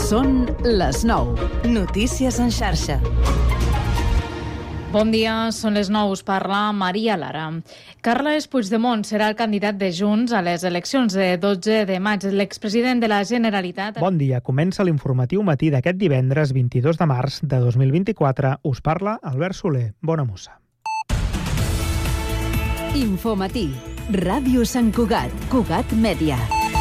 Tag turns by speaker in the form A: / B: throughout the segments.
A: Són les 9. Notícies en xarxa.
B: Bon dia, són les 9, us parla Maria Lara. Carles Puigdemont serà el candidat de Junts a les eleccions de 12 de maig. L'expresident de la Generalitat...
C: Bon dia, comença l'informatiu matí d'aquest divendres 22 de març de 2024. Us parla Albert Soler. Bona mossa.
A: Infomatí. Ràdio Sant Cugat. Cugat Mèdia.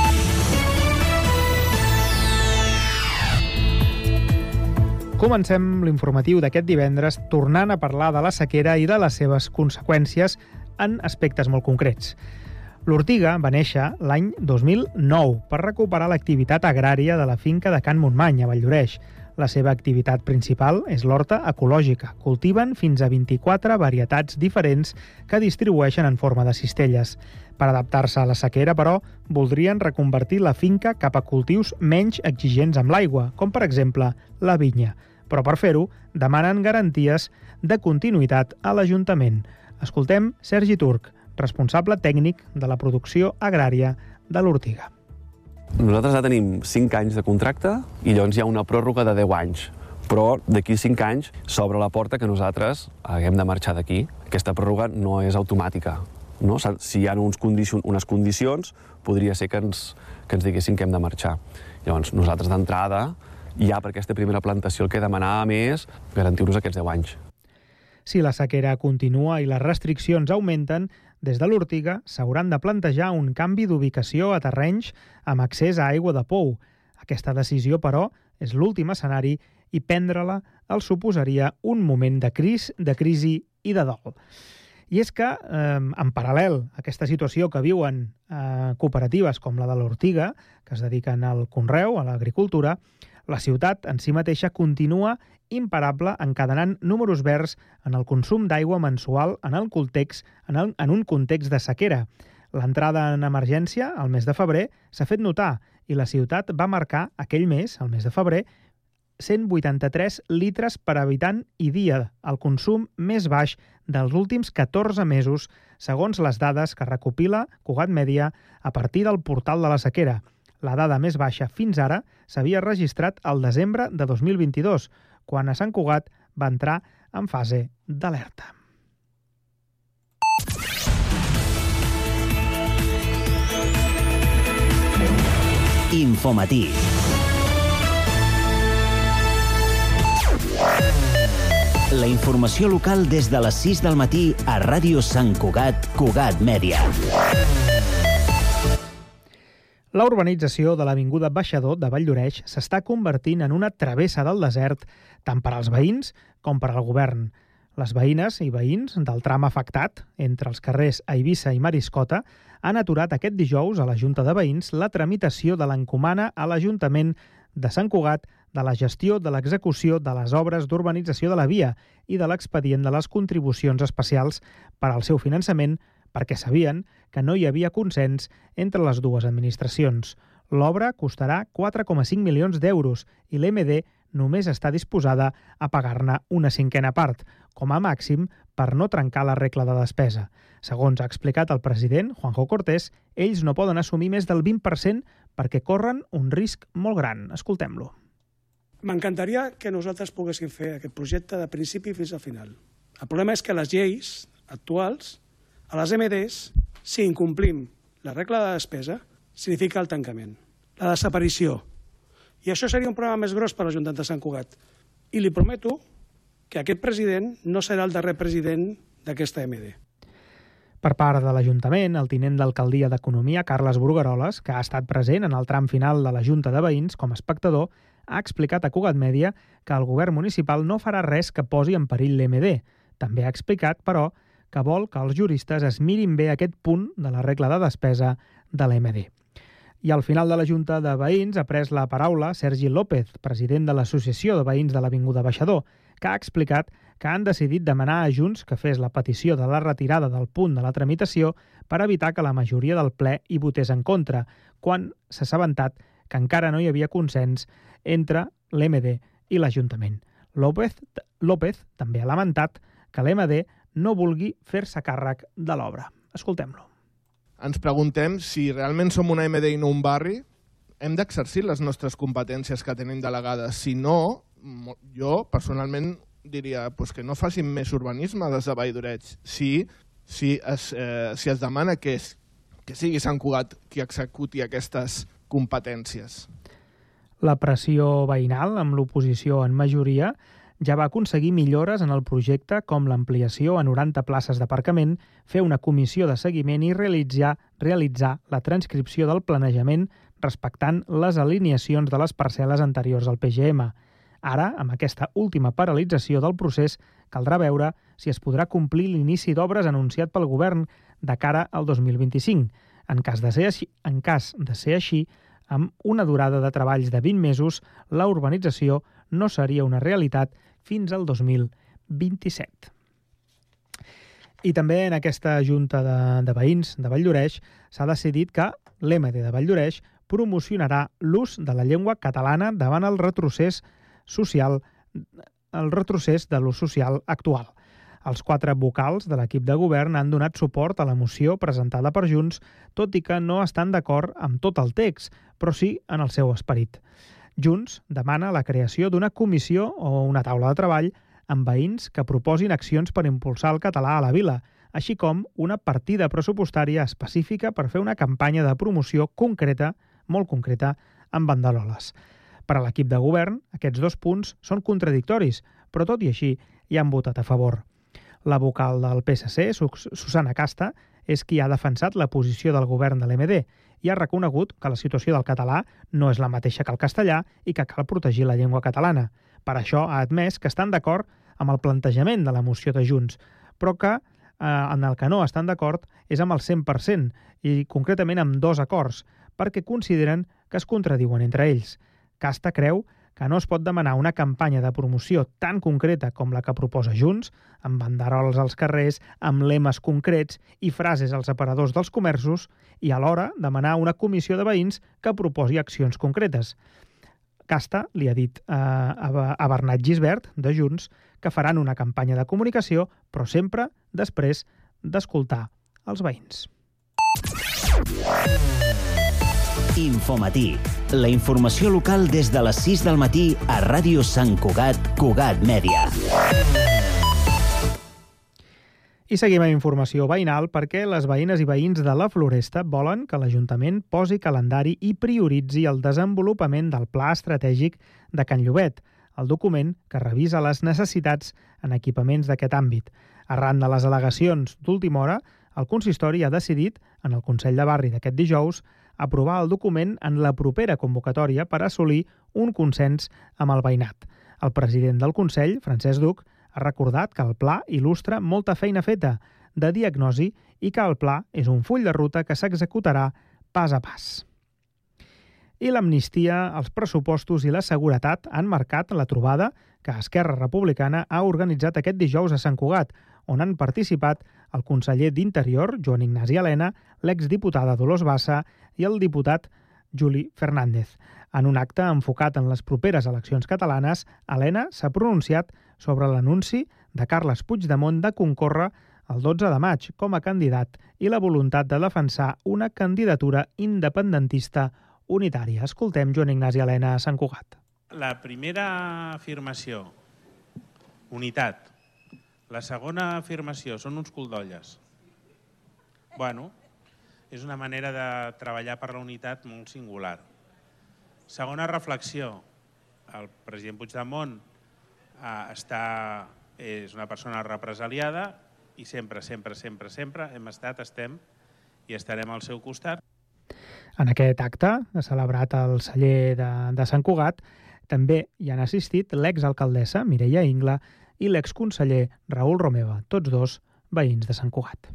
C: Comencem l'informatiu d'aquest divendres tornant a parlar de la sequera i de les seves conseqüències en aspectes molt concrets. L'Ortiga va néixer l'any 2009 per recuperar l'activitat agrària de la finca de Can Montmany, a Valldoreix. La seva activitat principal és l'horta ecològica. Cultiven fins a 24 varietats diferents que distribueixen en forma de cistelles. Per adaptar-se a la sequera, però, voldrien reconvertir la finca cap a cultius menys exigents amb l'aigua, com per exemple la vinya. Però per fer-ho, demanen garanties de continuïtat a l'Ajuntament. Escoltem Sergi Turc, responsable tècnic de la producció agrària de l'Ortiga.
D: Nosaltres ja tenim 5 anys de contracte i llavors hi ha una pròrroga de 10 anys. Però d'aquí 5 anys s'obre la porta que nosaltres haguem de marxar d'aquí. Aquesta pròrroga no és automàtica. No? Si hi ha unes condicions, podria ser que ens diguessin que hem de marxar. Llavors, nosaltres d'entrada, ja per aquesta primera plantació el que demanàvem és garantir-nos aquests 10 anys.
C: Si la sequera continua i les restriccions augmenten, des de l'Ortiga s'hauran de plantejar un canvi d'ubicació a terrenys amb accés a aigua de pou. Aquesta decisió, però, és l'últim escenari i prendre-la els suposaria un moment de crisi i de dol. I és que, en paral·lel a aquesta situació que viuen cooperatives com la de l'Ortiga, que es dediquen al conreu, a l'agricultura, la ciutat en si mateixa continua imparable encadenant números verds en el consum d'aigua mensual en un context de sequera. L'entrada en emergència, al mes de febrer, s'ha fet notar i la ciutat va marcar aquell mes, el mes de febrer, 183 litres per habitant i dia, el consum més baix dels últims 14 mesos, segons les dades que recopila Cugat Mèdia a partir del portal de la sequera. La dada més baixa fins ara s'havia registrat al desembre de 2022, quan a Sant Cugat va entrar en fase d'alerta.
E: Infomatí. La informació local des de les 6 del matí a Ràdio Sant Cugat, Cugat Mèdia.
C: La urbanització de l'Avinguda Baixador de Valldoreix s'està convertint en una travessa del desert tant per als veïns com per al govern. Les veïnes i veïns del tram afectat, entre els carrers Eivissa i Mariscota, han aturat aquest dijous a la Junta de Veïns la tramitació de l'encomana a l'Ajuntament de Sant Cugat de la gestió de l'execució de les obres d'urbanització de la via i de l'expedient de les contribucions especials per al seu finançament, perquè sabien que no hi havia consens entre les dues administracions. L'obra costarà 4,5 milions d'euros i l'MD només està disposada a pagar-ne una cinquena part, com a màxim per no trencar la regla de despesa. Segons ha explicat el president, Juanjo Cortés, ells no poden assumir més del 20% perquè corren un risc molt gran. Escoltem-lo.
F: M'encantaria que nosaltres poguéssim fer aquest projecte de principi fins al final. El problema és que les lleis actuals, a les MDs, si incomplim la regla de despesa, significa el tancament, la desaparició. I això seria un problema més gros per l'Ajuntament de Sant Cugat. I li prometo que aquest president no serà el darrer president d'aquesta MD.
C: Per part de l'Ajuntament, el tinent d'alcaldia d'Economia, Carles Brugueroles, que ha estat present en el tram final de la Junta de Veïns com a espectador, ha explicat a Cugat Mèdia que el govern municipal no farà res que posi en perill l'MD. També ha explicat, però, que vol que els juristes es mirin bé aquest punt de la regla de despesa de l'MD. I al final de la Junta de Veïns ha pres la paraula Sergi López, president de l'Associació de Veïns de l'Avinguda Baixador, que ha explicat que han decidit demanar a Junts que fes la petició de la retirada del punt de la tramitació per evitar que la majoria del ple hi votés en contra, quan s'ha assabentat que encara no hi havia consens entre l'MD i l'Ajuntament. López també ha lamentat que l'MD no vulgui fer-se càrrec de l'obra. Escoltem-lo.
G: Ens preguntem si realment som una MD i no un barri, hem d'exercir les nostres competències que tenim delegades. Si no, jo personalment diria que no facin més urbanisme des de Vall d'Oreig. Si es demana que sigui Sant Cugat qui executi aquestes competències.
C: La pressió veïnal, amb l'oposició en majoria, ja va aconseguir millores en el projecte com l'ampliació a 90 places d'aparcament, fer una comissió de seguiment i realitzar la transcripció del planejament respectant les alineacions de les parcel·les anteriors al PGM. Ara, amb aquesta última paralització del procés, caldrà veure si es podrà complir l'inici d'obres anunciat pel govern de cara al 2025. En cas de ser així, amb una durada de treballs de 20 mesos, la urbanització no seria una realitat fins al 2027. I també en aquesta Junta de Veïns de Vall d'Oreig s'ha decidit que l'EMD de Vall d'Oreig promocionarà l'ús de la llengua catalana davant el retrocés de l'ús social actual. Els 4 vocals de l'equip de govern han donat suport a la moció presentada per Junts, tot i que no estan d'acord amb tot el text, però sí en el seu esperit. Junts demana la creació d'una comissió o una taula de treball amb veïns que proposin accions per impulsar el català a la vila, així com una partida pressupostària específica per fer una campanya de promoció concreta, molt concreta, amb banderoles. Per a l'equip de govern, aquests 2 punts són contradictoris, però tot i així hi han votat a favor. La vocal del PSC, Susana Casta, és qui ha defensat la posició del govern de l'MD i ha reconegut que la situació del català no és la mateixa que el castellà i que cal protegir la llengua catalana. Per això ha admès que estan d'acord amb el plantejament de la moció de Junts, però que en el que no estan d'acord és amb el 100% i concretament amb 2 acords, perquè consideren que es contradiuen entre ells. Casta creu que no es pot demanar una campanya de promoció tan concreta com la que proposa Junts, amb banderoles als carrers, amb lemes concrets i frases als aparadors dels comerços, i alhora demanar una comissió de veïns que proposi accions concretes. Casta li ha dit a Bernat Gisbert, de Junts, que faran una campanya de comunicació, però sempre després d'escoltar els veïns.
E: Infomatí. La informació local des de les 6 del matí a Ràdio Sant Cugat, Cugat Mèdia.
C: I seguim amb informació veïnal perquè les veïnes i veïns de la Floresta volen que l'Ajuntament posi calendari i prioritzi el desenvolupament del Pla Estratègic de Can Llobet, el document que revisa les necessitats en equipaments d'aquest àmbit. Arran de les al·legacions d'última hora, el consistori ha decidit, en el Consell de Barri d'aquest dijous, aprovar el document en la propera convocatòria per assolir un consens amb el veïnat. El president del Consell, Francesc Duc, ha recordat que el pla il·lustra molta feina feta de diagnosi i que el pla és un full de ruta que s'executarà pas a pas. I l'amnistia, els pressupostos i la seguretat han marcat la trobada que Esquerra Republicana ha organitzat aquest dijous a Sant Cugat, on han participat el conseller d'Interior, Joan Ignasi Elena, l'exdiputada Dolors Bassa i el diputat Juli Fernández. En un acte enfocat en les properes eleccions catalanes, Elena s'ha pronunciat sobre l'anunci de Carles Puigdemont de concórrer el 12 de maig com a candidat i la voluntat de defensar una candidatura independentista unitària. Escoltem Joan Ignasi Elena a Sant Cugat.
H: La primera afirmació, unitat. La segona afirmació són uns coldolles. Bueno, és una manera de treballar per la unitat molt singular. Segona reflexió, el president Puigdemont és una persona represaliada i sempre hem estat, estem i estarem al seu costat.
C: En aquest acte, celebrat al celler de Sant Cugat, també hi han assistit l'exalcaldessa Mireia Ingla i l'exconseller Raül Romeva, tots 2 veïns de Sant Cugat.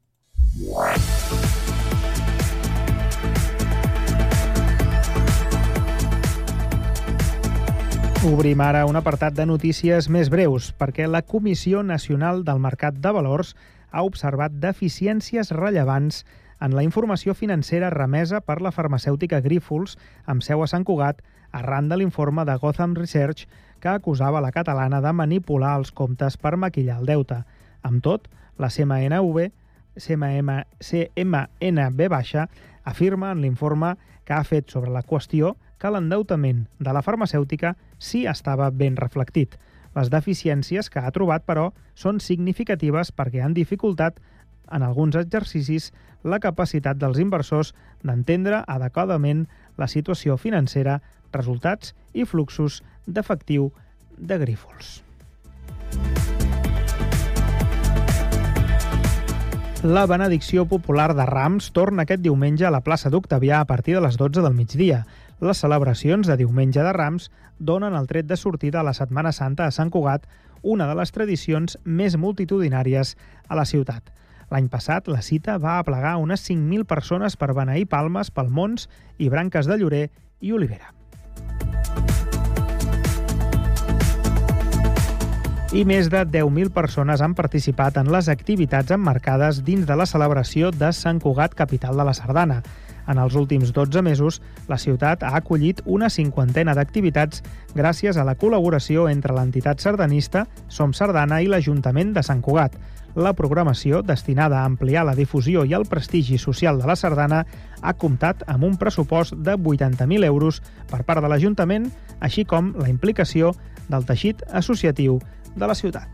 C: Obrim ara un apartat de notícies més breus, perquè la Comissió Nacional del Mercat de Valors ha observat deficiències rellevants en la informació financera remesa per la farmacèutica Grífols, amb seu a Sant Cugat, arran de l'informe de Gotham Research que acusava la catalana de manipular els comptes per maquillar el deute. Amb tot, la CMNV afirma en l'informe que ha fet sobre la qüestió que l'endeutament de la farmacèutica sí estava ben reflectit. Les deficiències que ha trobat, però, són significatives perquè han dificultat en alguns exercicis la capacitat dels inversors d'entendre adequadament la situació financera, resultats i fluxos d'efectiu de Grífols. La benedicció popular de Rams torna aquest diumenge a la plaça d'Octavià a partir de les 12 del migdia. Les celebracions de diumenge de Rams donen el tret de sortida a la Setmana Santa a Sant Cugat, una de les tradicions més multitudinàries a la ciutat. L'any passat, la cita va aplegar unes 5.000 persones per beneir palmes, palmons i branques de llorer i olivera. I més de 10.000 persones han participat en les activitats emmarcades dins de la celebració de Sant Cugat, capital de la Sardana. En els últims 12 mesos, la ciutat ha acollit una 50ena d'activitats gràcies a la col·laboració entre l'entitat sardanista Som Sardana i l'Ajuntament de Sant Cugat. La programació, destinada a ampliar la difusió i el prestigi social de la sardana, ha comptat amb un pressupost de 80.000 euros per part de l'Ajuntament, així com la implicació del teixit associatiu de la ciutat.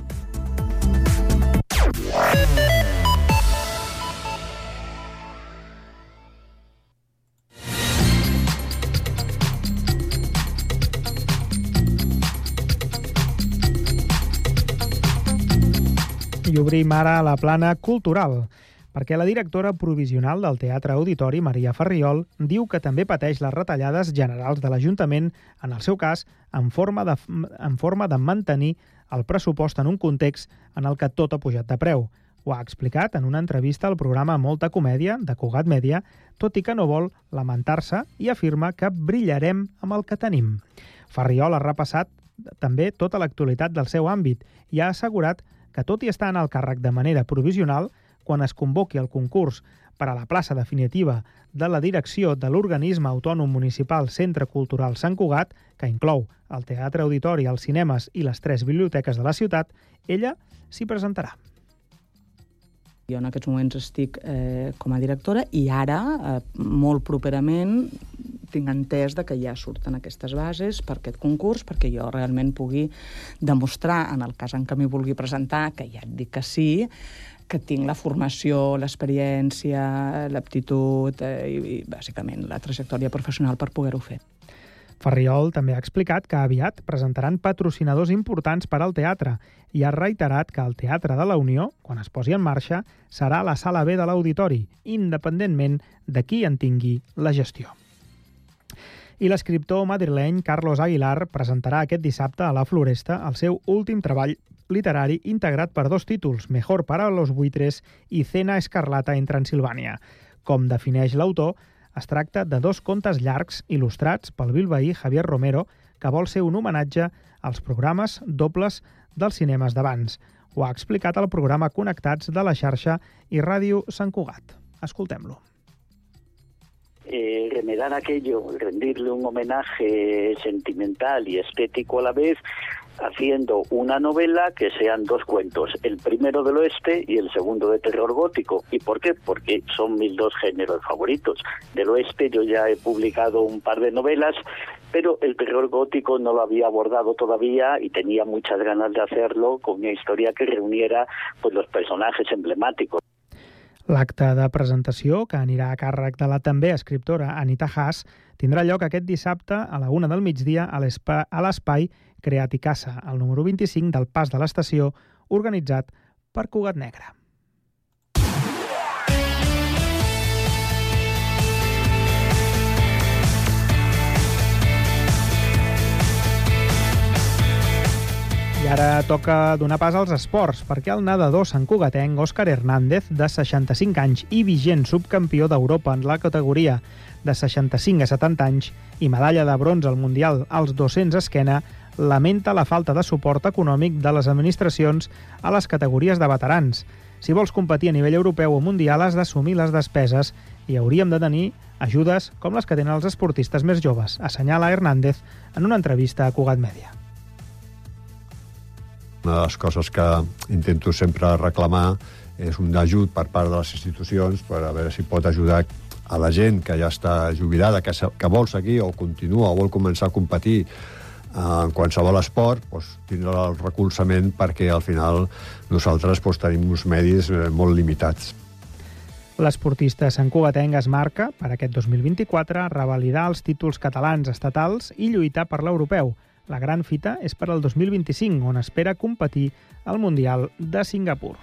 C: I obrim ara la plana cultural, perquè la directora provisional del Teatre Auditori, Maria Farriol, diu que també pateix les retallades generals de l'Ajuntament, en el seu cas, en forma de mantenir el pressupost en un context en el que tot ha pujat de preu. Ho ha explicat en una entrevista al programa Molta Comèdia, de Cugat Mèdia, tot i que no vol lamentar-se i afirma que brillarem amb el que tenim. Farriol ha repassat també tota l'actualitat del seu àmbit i ha assegurat que tot i estar en el càrrec de manera provisional, quan es convoqui el concurs per a la plaça definitiva de la direcció de l'organisme autònom municipal Centre Cultural Sant Cugat, que inclou el Teatre Auditori, els cinemes i les 3 biblioteques de la ciutat, ella s'hi presentarà.
I: Jo en aquests moments estic com a directora i ara, molt properament, tinc entès que ja surten aquestes bases per aquest concurs, perquè jo realment pugui demostrar, en el cas en què m'hi vulgui presentar, que ja et dic que sí, que tinc la formació, l'experiència, l'aptitud i, bàsicament, la trajectòria professional per poder-ho fer.
C: Farriol també ha explicat que aviat presentaran patrocinadors importants per al teatre i ha reiterat que el Teatre de la Unió, quan es posi en marxa, serà la sala B de l'Auditori, independentment de qui en tingui la gestió. I l'escriptor madrileny Carlos Aguilar presentarà aquest dissabte a la Floresta el seu últim treball literari integrat per 2 títols, Mejor para los buitres i Cena escarlata en Transilvània. Com defineix l'autor, es tracta de 2 contes llargs il·lustrats pel bilbaí Javier Romero, que vol ser un homenatge als programes dobles dels cinemes d'abans. Ho ha explicat al programa Connectats de la xarxa i Ràdio Sant Cugat. Escoltem-lo.
J: Remedar aquello, rendirle un homenaje sentimental y estético a la vez, haciendo una novela que sean 2 cuentos, el primero del oeste y el segundo de terror gótico. ¿Y por qué? Porque son mis 2 géneros favoritos. Del oeste yo ya he publicado un par de novelas, pero el terror gótico no lo había abordado todavía y tenía muchas ganas de hacerlo con una historia que reuniera pues los personajes emblemáticos.
C: L'acte de presentació, que anirà a càrrec de la també escriptora Anita Haas, tindrà lloc aquest dissabte a la 1 del migdia a l'espai Creat i Casa, al número 25 del Pas de l'Estació, organitzat per Cugat Negre. I ara toca donar pas als esports, perquè el nedador santcugatenc Òscar Hernández, de 65 anys i vigent subcampió d'Europa en la categoria de 65 a 70 anys i medalla de bronze al Mundial als 200 esquena, lamenta la falta de suport econòmic de les administracions a les categories de veterans. Si vols competir a nivell europeu o mundial has d'assumir les despeses i hauríem de tenir ajudes com les que tenen els esportistes més joves, assenyala Hernández en una entrevista a Cugat Mèdia.
K: Una de les coses que intento sempre reclamar és un ajut per part de les institucions per a veure si pot ajudar a la gent que ja està jubilada, que vol seguir o continua o vol començar a competir en qualsevol esport, tindre el recolzament perquè al final nosaltres tenim uns medis molt limitats.
C: L'esportista santcugatenc es marca, per aquest 2024, revalidar els títols catalans estatals i lluitar per l'europeu. La gran fita és per al 2025, on espera competir al Mundial de Singapur.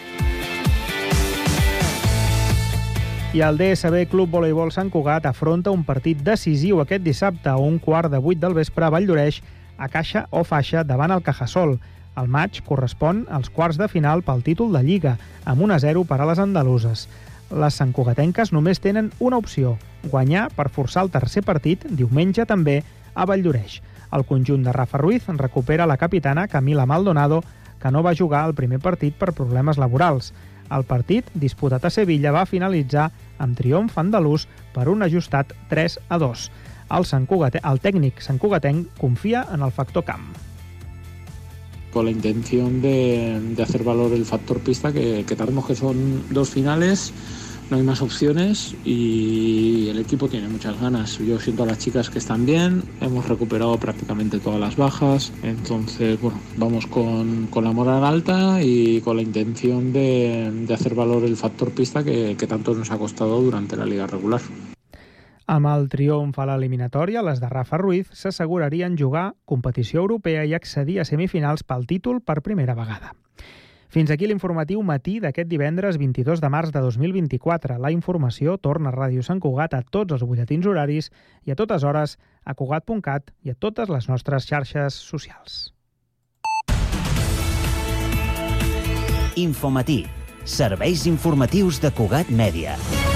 C: I el DSB Club Voleibol Sant Cugat afronta un partit decisiu aquest dissabte a 7:15 del vespre a Valldoreix, a caixa o faixa davant el Cajasol. El maig correspon als quarts de final pel títol de Lliga, amb 1-0 per a les andaluses. Les santcugatenques només tenen una opció, guanyar per forçar el tercer partit, diumenge també, a Valldoreix. El conjunt de Rafa Ruiz recupera la capitana Camila Maldonado, que no va jugar el primer partit per problemes laborals. El partit, disputat a Sevilla, va finalitzar amb triomf andalús per un ajustat 3-2. El tècnic santcugatenc confia en el factor camp.
L: Con la intención de hacer valor el factor pista, que sabemos que son 2 finales, no hay más opciones y el equipo tiene muchas ganas. Yo siento a las chicas que están bien, hemos recuperado prácticamente todas las bajas, entonces vamos con la moral alta y con la intención de hacer valor el factor pista que tanto nos ha costado durante la liga regular.
C: Amb el triomf a l'eliminatòria, les de Rafa Ruiz s'assegurarien jugar competició europea i accedir a semifinals pel títol per primera vegada. Fins aquí l'informatiu matí d'aquest divendres 22 de març de 2024. La informació torna a Ràdio Sant Cugat a tots els butlletins horaris i a totes hores a cugat.cat i a totes les nostres xarxes socials.
E: Infomatí. Serveis informatius de Cugat Mèdia.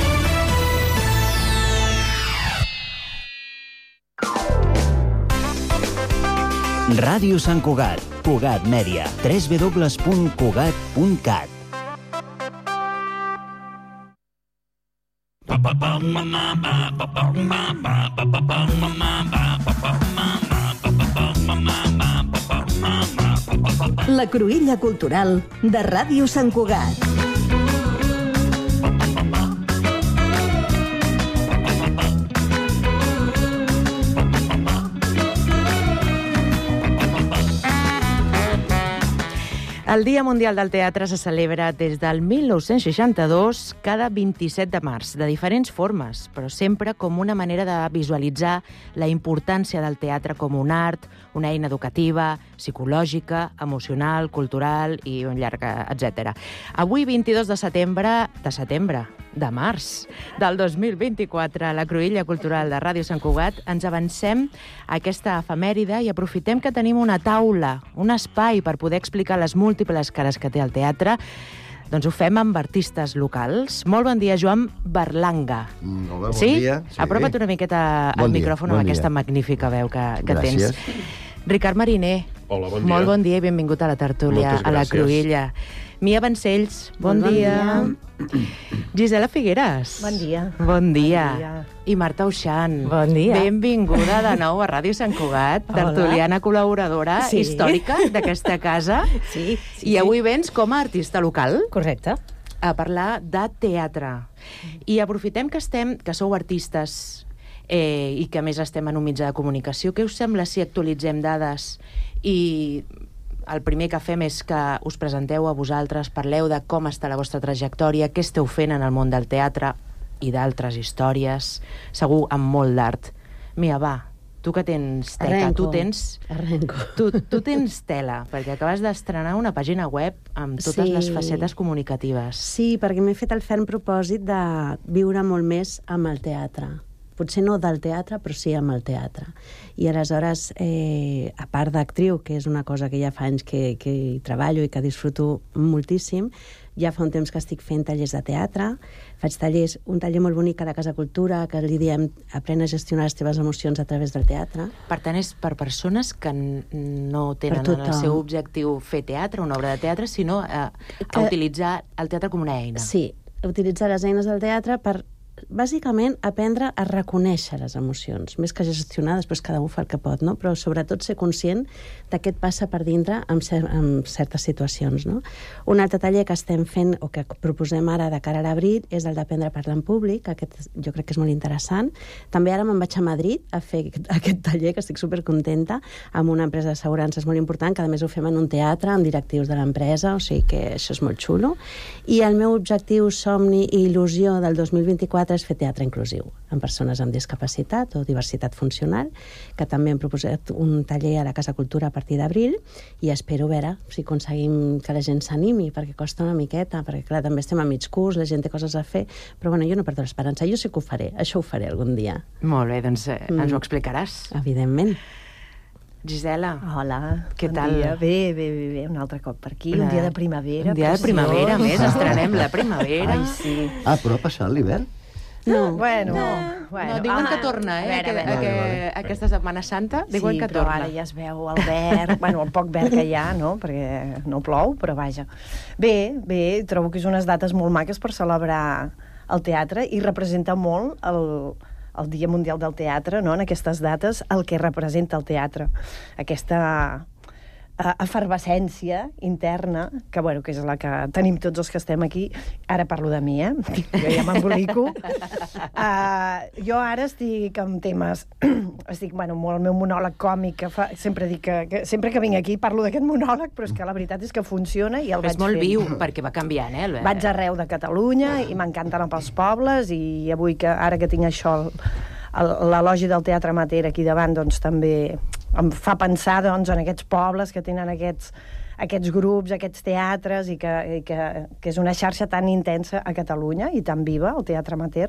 E: Ràdio Sant Cugat, Cugat Mèdia, www.cugat.cat.
A: La cruïlla cultural de Ràdio Sant Cugat.
M: El Dia Mundial del Teatre se celebra des del 1962 cada 27 de març, de diferents formes, però sempre com una manera de visualitzar la importància del teatre com un art, una eina educativa, psicològica, emocional, cultural i un llarg, etc. Avui, 22 de març del 2024, a la cruïlla cultural de Ràdio Sant Cugat, ens avancem a aquesta efemèride i aprofitem que tenim una taula, un espai per poder explicar les múltiples cares que té el teatre. Doncs ho fem amb artistes locals. Molt bon dia, Joan Berlanga.
N: Bon
M: sí?
N: dia.
M: Sí. Apropa't una miqueta al micròfon amb aquesta magnífica veu que tens. Ricard Mariner.
O: Hola, bon dia.
M: Molt bon dia i benvingut a la tertúlia, a la cruïlla. Mia Vancells, bon dia. Gisela Figueres.
P: Bon dia.
M: Bon dia. I Marta Uixant.
P: Bon dia.
M: Benvinguda de nou a Ràdio Sant Cugat, tertuliana col·laboradora històrica d'aquesta casa.
P: Sí.
M: I avui vens com a artista local.
P: Correcte.
M: A parlar de teatre. I aprofitem que sou artistes i que a més estem en un mitjà de comunicació. Què us sembla si actualitzem dades i el primer que fem és que us presenteu a vosaltres, parleu de com està la vostra trajectòria, què esteu fent en el món del teatre i d'altres històries, segur amb molt d'art. Mia, va, tu que tens teca, tu tens tela, perquè acabes d'estrenar una pàgina web amb totes les facetes comunicatives.
P: Sí, perquè m'he fet el ferm propòsit de viure molt més amb el teatre. Potser no del teatre, però sí amb el teatre. I aleshores, a part d'actriu, que és una cosa que ja fa anys que hi treballo i que disfruto moltíssim, ja fa un temps que estic fent tallers de teatre, faig un taller molt bonic a la Casa Cultura, que li diem Aprèn a gestionar les teves emocions a través del teatre.
M: Per tant, és per persones que no tenen en el seu objectiu fer teatre, una obra de teatre, sinó a utilitzar el teatre com una eina.
P: Sí, utilitzar les eines del teatre per bàsicament aprendre a reconèixer les emocions, més que gestionar, després cada un fa el que pot, no? Però sobretot ser conscient de què et passa per dintre en certes situacions, no? Un altre taller que estem fent, o que proposem ara de cara a l'abril, és el d'aprendre a parlar en públic. Aquest jo crec que és molt interessant. També ara me'n vaig a Madrid a fer aquest taller, que estic supercontenta, amb una empresa d'assegurances molt important, que a més ho fem en un teatre, amb directius de l'empresa, o sigui que això és molt xulo. I el meu objectiu, somni i il·lusió del 2024 és fer teatre inclusiu, amb persones amb discapacitat o diversitat funcional, que també hem proposat un taller a la Casa Cultura a partir d'abril, i espero veure si aconseguim que la gent s'animi, perquè costa una miqueta, perquè clar, també estem a mig curs, la gent té coses a fer, però bueno, jo no perdo l'esperança, jo sí que ho faré, això ho faré algun dia.
N: Molt bé, doncs ens ho explicaràs.
P: Evidentment.
N: Gisela,
O: hola,
N: què tal?
O: Dia. Bé, un altre cop per aquí, un dia de primavera.
N: Un dia de primavera, més, estrenem la primavera.
O: Ai, sí.
K: Però ha passat l'hivern?
O: No, bueno,
N: diuen que torna, aquesta Setmana Santa, diuen que torna.
O: Sí, però ara ja es veu el verd, el poc verd que hi ha, no?, perquè no plou, però vaja. Bé, trobo que és unes dates molt maques per celebrar el teatre i representa molt el Dia Mundial del Teatre, no?, en aquestes dates, el que representa el teatre. Aquesta efervescència interna, que és la que tenim tots els que estem aquí. Ara parlo de mi, jo ja m'embolico. Jo ara estic amb temes... molt el meu monòleg còmic, que sempre dic que sempre que vinc aquí parlo d'aquest monòleg, però és que la veritat és que funciona i el vaig fent.
N: És molt viu, perquè va canviant,
O: Vaig arreu de Catalunya i m'encanta anar pels pobles, i avui, ara que tinc això, l'elogi del Teatre Amateur aquí davant, doncs també em fa pensar en aquests pobles que tenen aquests grups, aquests teatres, i que és una xarxa tan intensa a Catalunya i tan viva, el Teatre Amateur.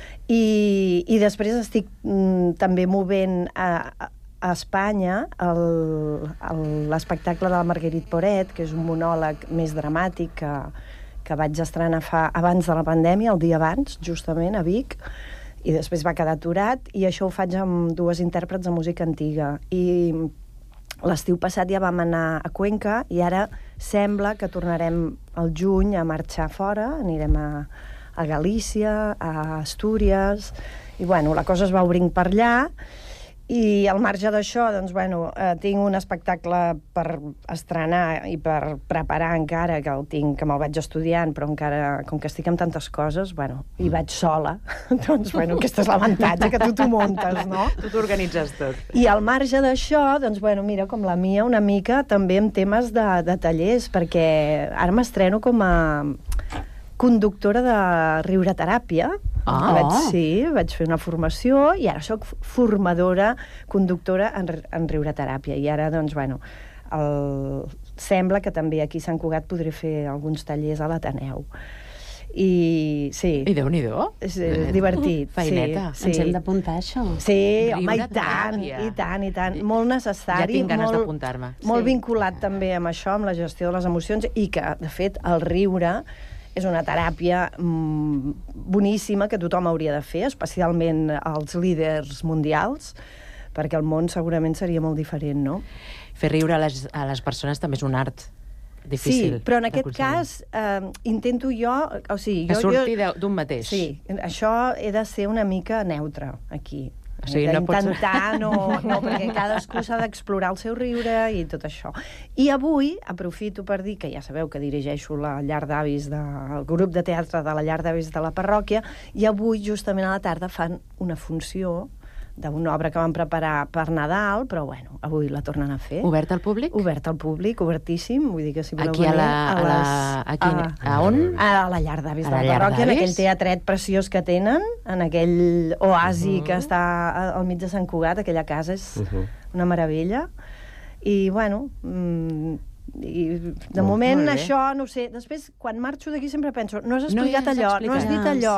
O: I després estic també movent a Espanya l'espectacle de la Marguerite Porret, que és un monòleg més dramàtic que vaig estrenar abans de la pandèmia, el dia abans, justament, a Vic, i després va quedar aturat, i això ho faig amb dues intèrprets de música antiga. I l'estiu passat ja vam anar a Cuenca, i ara sembla que tornarem al juny a marxar fora, anirem a Galícia, a Astúries, i la cosa es va obrint per allà. I al marge d'això, tinc un espectacle per estrenar i per preparar encara, que me'l vaig estudiant, però encara, com que estic amb tantes coses, i vaig sola. Aquesta és l'avantatge, que tu t'ho muntes, no?
N: Tu t'organitzes tot.
O: I al marge d'això, mira, com la Mia, una mica també amb temes de tallers, perquè ara m'estreno com a conductora de riureteràpia. Vaig fer una formació i ara soc formadora, conductora en riureteràpia. I ara, sembla que també aquí a Sant Cugat podré fer alguns tallers a l'Ateneu. I sí.
N: I Déu-n'hi-do.
O: És divertit.
N: Feineta.
P: Sí. Ens hem d'apuntar això.
O: Sí, home, i tant. Molt necessari.
N: Ja tinc ganes d'apuntar-me.
O: Molt vinculat també amb això, amb la gestió de les emocions, i que, de fet, el riure és una teràpia boníssima que tothom hauria de fer, especialment els líders mundials, perquè el món segurament seria molt diferent, no?
N: Fer riure a les persones també és un art difícil.
O: Sí, però en aquest cas intento jo...
N: Que surti d'un mateix.
O: Sí, això he de ser una mica neutre aquí.
N: O sigui, no pots...
O: Intentar, no, perquè cadascú s'ha d'explorar el seu riure i tot això. I avui aprofito per dir que ja sabeu que dirigeixo la llar d'avis el grup de teatre de la llar d'avis de la parròquia, i avui, justament a la tarda, fan una funció d'una obra que van preparar per Nadal, però avui la tornen a fer.
N: Obert al públic?
O: Obert al públic, obertíssim, vull dir que si voleu
N: venir... A on?
O: A la llar d'avis de la parròquia, en aquell teatret preciós que tenen, en aquell oasi que està al mig de Sant Cugat, aquella casa és una meravella. I, de moment això, no ho sé, després quan marxo d'aquí sempre penso, no has explicat allò, no has dit allò.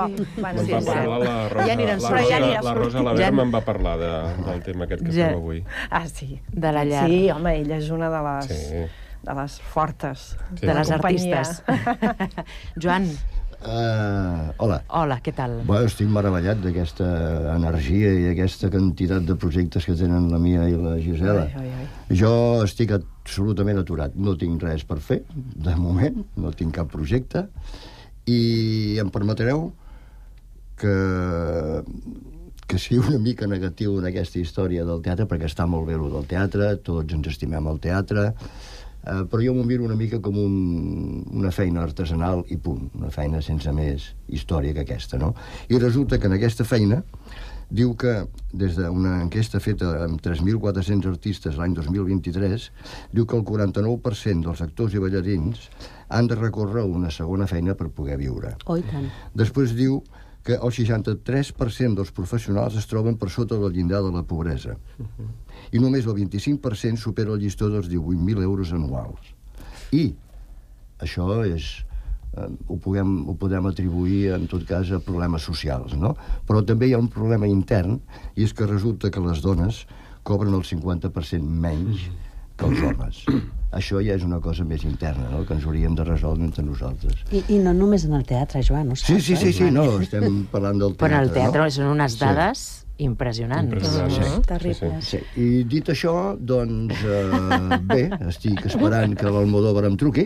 Q: La Rosa Lavert me'n va parlar del tema aquest que fem avui.
O: Ah, sí.
N: De la llar.
O: Sí, home, ella és una de les fortes.
N: De les artistes. Joan.
K: Hola.
N: Hola, què tal?
K: Estic meravellat d'aquesta energia i d'aquesta quantitat de projectes que tenen la Mia i la Gisela. Jo estic absolutament aturat. No tinc res per fer, de moment. No tinc cap projecte. I em permetreu
R: que sigui una mica negatiu en aquesta història del teatre, perquè està molt bé el del teatre, tots ens estimem el teatre, però jo m'ho miro una mica com una feina artesanal i punt, una feina sense més història que aquesta, no? I resulta que en aquesta feina diu que, des d'una enquesta feta amb 3.400 artistes l'any 2023, diu que el 49% dels actors i ballarins han de recórrer a una segona feina per poder viure.
P: Oh, i tant.
R: Després diu que el 63% dels professionals es troben per sota del llindar de la pobresa. I només el 25% supera el llistó dels 18.000 euros anuals. I això és... ho podem atribuir, en tot cas, a problemes socials, no? Però també hi ha un problema intern, i és que resulta que les dones cobren el 50% menys que els homes. Això ja és una cosa més interna, no?, que ens hauríem de resoldre entre nosaltres.
P: I no només en el teatre, Joan, ho saps?
R: Sí, no, estem parlant del teatre.
M: Però en el teatre
R: no?
M: Són unes dades impressionants.
O: Terribles.
R: Sí. I dit això, doncs, bé, estic esperant que l'Almodóvar em truqui.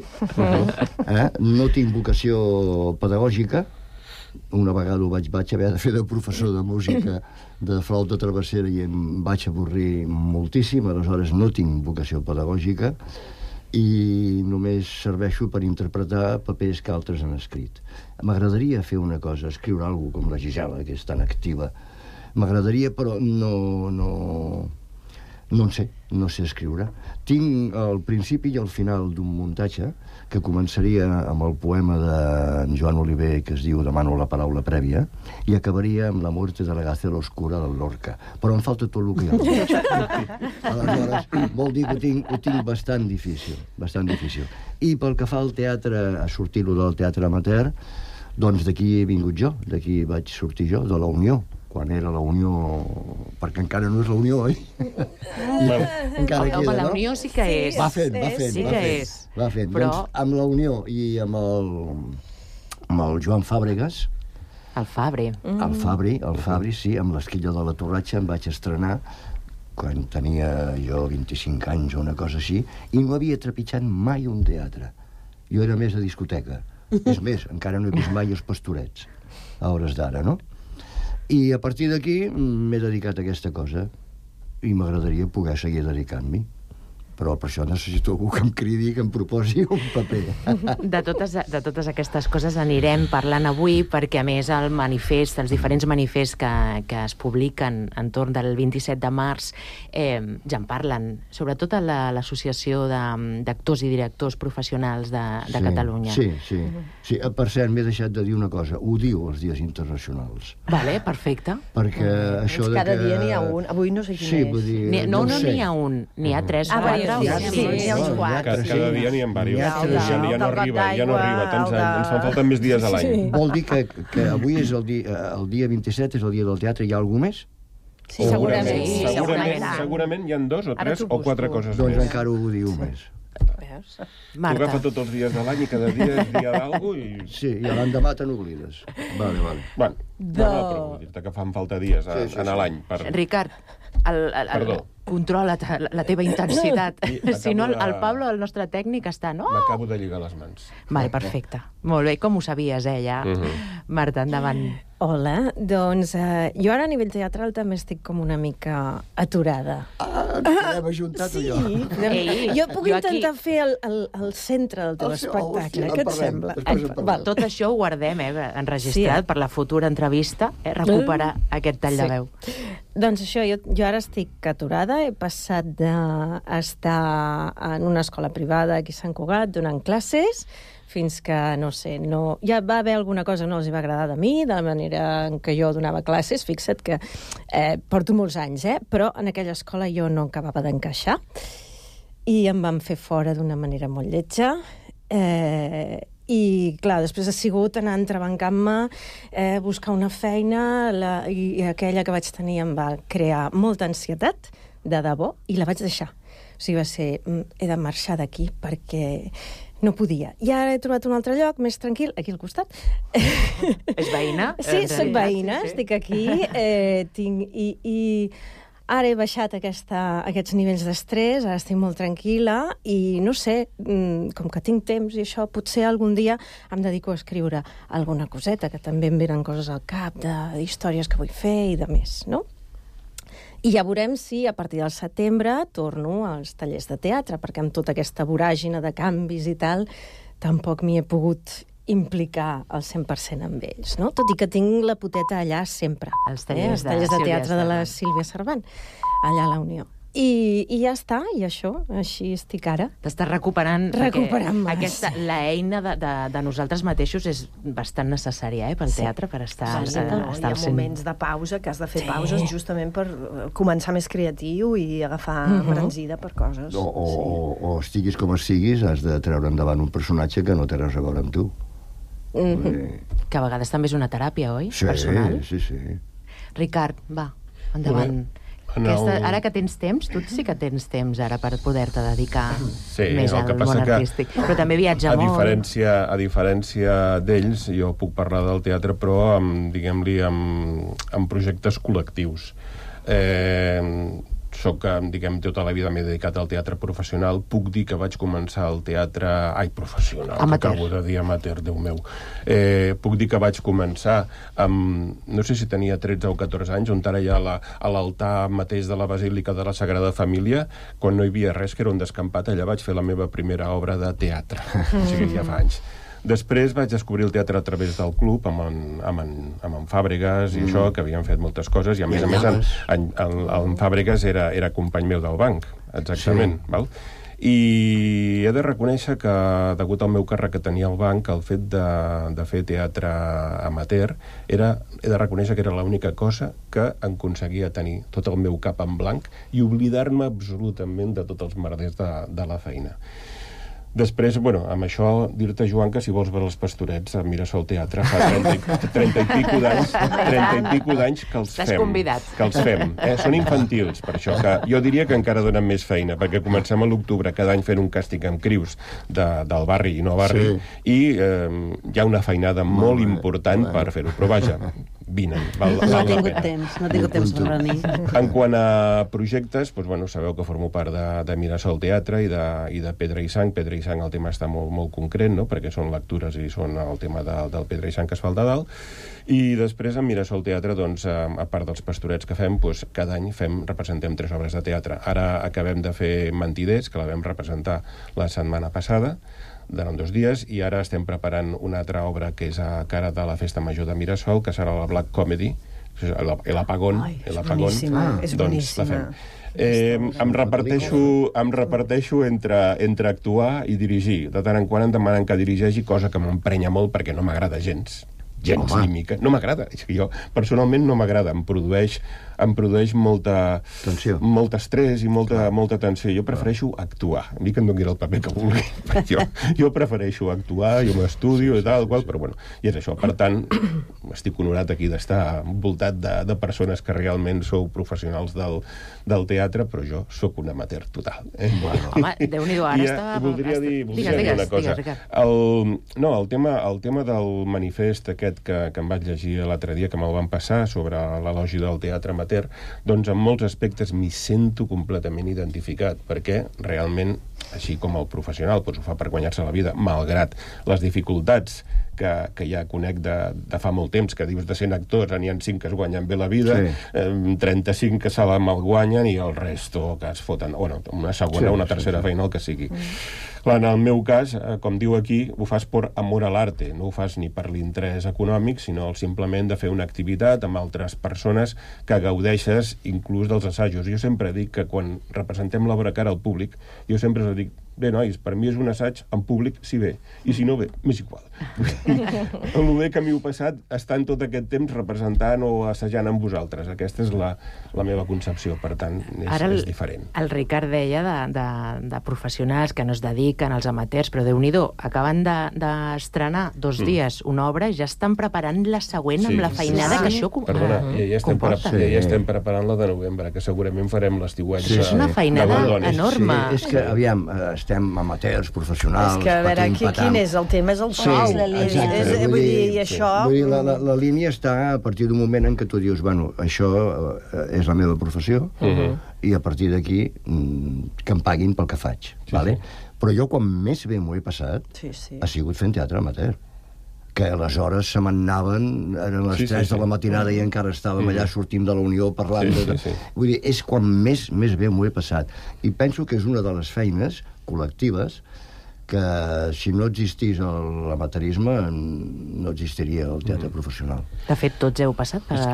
R: No tinc vocació pedagògica. Una vegada ho vaig haver de fer de professor de música de flauta travessera i em vaig avorrir moltíssim, aleshores no tinc vocació pedagògica i només serveixo per interpretar papers que altres han escrit. M'agradaria fer una cosa, escriure alguna cosa com la Gisela, que és tan activa. M'agradaria, però no sé escriure. Tinc el principi i el final d'un muntatge que començaria amb el poema de Joan Oliver que es diu Demano la paraula prèvia i acabaria amb La muerte de la gacela oscura de Lorca. Però em falta tot el que hi ha. Aleshores, vol dir que ho tinc bastant difícil. I pel que fa al teatre, a sortir-lo del teatre amateur, doncs d'aquí he vingut jo, d'aquí vaig sortir jo, de la Unió, quan era la Unió, perquè encara no és la Unió, oi?
M: Encara queda, no? La Unió sí que és.
R: Va fent. Però... Doncs amb la Unió i amb el Joan Fàbregas...
M: El Fabri.
R: El Fabri, sí, amb l'Esquilla de la Torratxa em vaig estrenar quan tenia jo 25 anys o una cosa així, i no havia trepitjat mai un teatre. Jo era més a discoteca. És més, encara no he vist mai els Pastorets, a hores d'ara, no? I a partir d'aquí m'he dedicat a aquesta cosa i m'agradaria poder seguir dedicant-m'hi. Però per això necessito algú que em cridi i que em proposi un paper.
M: De totes aquestes coses anirem parlant avui, perquè a més el manifest, els diferents manifests que es publiquen entorn del 27 de març ja en parlen, sobretot a l'Associació d'Actors i Directors Professionals de Catalunya.
R: Sí. Per cert, m'he deixat de dir una cosa. Odio els dies internacionals.
M: Vale, perfecte.
R: Perquè això de que...
O: Cada dia n'hi ha un. Avui no sé quin és.
R: Vull dir,
M: no n'hi ha un, n'hi ha 3 o 4.
O: N'hi ha uns quants.
Q: Cada dia n'hi ha diversos. Ja no arriba tants anys. Ens fan falta més dies a l'any.
R: Vol dir que avui és el dia 27, és el dia del teatre. Hi ha algú més?
O: Sí, segurament.
Q: Segurament hi ha 2 o 3 o 4 coses més.
R: Doncs encara ho diu més.
Q: Tu agafa tots els dies de l'any i cada dia és dia d'algú i...
R: Sí, i l'endemà te n'oblides. Vale.
Q: Bueno, però vull dir-te que fan falta dies a l'any.
M: Ricard, controla la teva intensitat. Si no, el Pablo, el nostre tècnic, està...
Q: M'acabo de lligar les mans.
M: Vale, perfecte. Molt bé, com ho sabies, ja? Marta, endavant.
O: Hola, doncs jo ara a nivell teatral també estic com una mica aturada.
R: Ens podem ajuntar tu i jo.
O: Jo puc intentar fer el centre del teu espectacle, què et sembla?
M: Tot això ho guardem, enregistrat per la futura entrevista, recuperar aquest tall de veu.
O: Doncs això, jo ara estic aturada, he passat d'estar en una escola privada aquí a Sant Cugat donant classes, fins que, no sé, ja va haver alguna cosa que no els va agradar de mi, de la manera en què jo donava classes. Fixa't que porto molts anys, però en aquella escola jo no acabava d'encaixar i em van fer fora d'una manera molt lletja. I, clar, després ha sigut anar entrebancant-me, buscar una feina, i aquella que vaig tenir em va crear molta ansietat, de debò, i la vaig deixar. O sigui, va ser, he de marxar d'aquí perquè no podia. I ara he trobat un altre lloc, més tranquil, aquí al costat.
M: És veïna?
O: Sí, soc veïna, estic aquí, i Ara he baixat aquests nivells d'estrès, ara estic molt tranquil·la i no sé, com que tinc temps i això, potser algun dia em dedico a escriure alguna coseta, que també em venen coses al cap d'històries que vull fer i de més, no? I ja veurem si a partir del setembre torno als tallers de teatre, perquè amb tota aquesta voràgina de canvis i tal, tampoc m'hi he pogut implicar al 100% amb ells, no? Tot i que tinc la poteta allà sempre. Els tallers de teatre de la Sílvia Servant, allà a la Unió. I ja està, i això, així estic ara.
M: T'estàs recuperant. La eina de nosaltres mateixos és bastant necessària pel teatre, per estar al centre.
O: Hi ha moments de pausa, que has de fer pauses justament per començar més creatiu i agafar embranzida per coses.
R: O estiguis com estiguis, has de treure endavant un personatge que no té res a veure amb tu.
M: Que a vegades també és una teràpia, oi? Personal.
R: Sí.
M: Ricard, va, endavant. Ara que tens temps, tu sí que tens temps ara per poder-te dedicar més al món artístic. Però també viatja molt.
Q: A diferència d'ells, jo puc parlar del teatre, però diguem-li, amb projectes col·lectius. Diguem, tota la vida m'he dedicat al teatre professional. Puc dir que vaig començar el teatre... professional, que acabo de dir amateur, Déu meu. Puc dir que vaig començar amb... No sé si tenia 13 o 14 anys, on ara ja a l'altar mateix de la Basílica de la Sagrada Família, quan no hi havia res, que era un descampat, allà vaig fer la meva primera obra de teatre. O sigui, ja fa anys. Després vaig descobrir el teatre a través del club, amb en Fàbregas i això, que havien fet moltes coses, i a més en Fàbregas era company meu del banc, exactament. I he de reconèixer que, degut al meu càrrec que tenia al banc, el fet de fer teatre amateur, he de reconèixer que era l'única cosa que aconseguia tenir tot el meu cap en blanc i oblidar-me absolutament de tots els merders de la feina. Després, amb això, dir-te, Joan, que si vols veure els Pastorets a Mirasol Teatre fa 30 i pico d'anys que els fem.
M: Estàs convidat.
Q: Que els fem. Són infantils, per això. Que jo diria que encara donen més feina, perquè comencem a l'octubre cada any fent un càsting amb crius del barri i no barri, i hi ha una feinada molt important per fer-ho. Però vaja, vinen.
P: No he tingut temps per venir.
Q: En quant a projectes, sabeu que formo part de Mirasol Teatre i de Pedra i Sang. Pedra i Sang, el tema està molt concret, no? Perquè són lectures i són el tema del Pedra i Sang que es fa al de dalt. I després, en Mirasol Teatre, a part dels Pastorets que fem, cada any representem 3 obres de teatre. Ara acabem de fer Mentiders, que la vam representar la setmana passada, durant 2 dies, i ara estem preparant una altra obra que és a cara de la Festa Major de Mirasol, que serà la Black Comedy, El Apagón.
O: És boníssima.
Q: Em reparteixo entre actuar i dirigir. De tant en quant em demanen que dirigeixi, cosa que m'emprenya molt perquè no m'agrada gens ni mica. No m'agrada. És que jo, personalment, no m'agrada. Em produeix molt estrès i molta tensió. Jo prefereixo actuar. A mi que em doni el paper que vulgui. Jo prefereixo actuar, jo m'estudio i tal, però i és això. Per tant, estic honorat aquí d'estar envoltat de persones que realment sou professionals del teatre, però jo sóc un amateur total.
M: Home, Déu-n'hi-do, ara està...
Q: Voldria dir una cosa. El tema del manifest aquest que em vaig llegir l'altre dia, que me'l van passar, sobre l'elogi del teatre amateur, doncs en molts aspectes m'hi sento completament identificat, perquè realment, així com el professional ho fa per guanyar-se la vida, malgrat les dificultats que ja conec de fa molt temps, que dius de 100 actors, n'hi ha 5 que es guanyen bé la vida, 35 que se la malguanyen i el resto que es foten, una segona, una tercera feina, el que sigui. Clar, en el meu cas, com diu aquí, ho fas per amor a l'arte, no ho fas ni per l'interès econòmic, sinó simplement de fer una activitat amb altres persones que gaudeixes inclús dels assajos. Jo sempre dic que quan representem l'obra cara al públic, jo sempre els dic, bé, nois, per mi és un assaig en públic si bé, i si no bé, m'és igual. El bé que m'hi heu passat estant tot aquest temps representant o assajant amb vosaltres. Aquesta és la meva concepció, per tant, és diferent.
M: El Ricard deia de professionals que no es dediquen als amateurs, però Déu-n'hi-do, acaben d'estrenar 2 dies una obra i ja estan preparant la següent amb la feinada que això comporta.
Q: Perdona, ja estem preparant la de novembre, que segurament farem l'estiuatge.
M: És una feinada enorme.
R: És que, aviam, estem amateurs, professionals...
O: És que, a veure, quin és el tema? És el sou. Vull dir, i això...
R: Vull dir, la línia està a partir d'un moment en què tu dius, bueno, això és la meva professió, i a partir d'aquí que em paguin pel que faig, vale? Però jo, quan més bé m'ho he passat, ha sigut fent teatre amateur. Que les hores se m'anaven, eren les 3 de la matinada i encara estàvem allà sortint de la Unió parlant. Vull dir, és quan més bé m'ho he passat. I penso que és una de les feines col·lectives que si no existís l'amateurisme no existiria el teatre professional.
M: De fet, tots heu passat per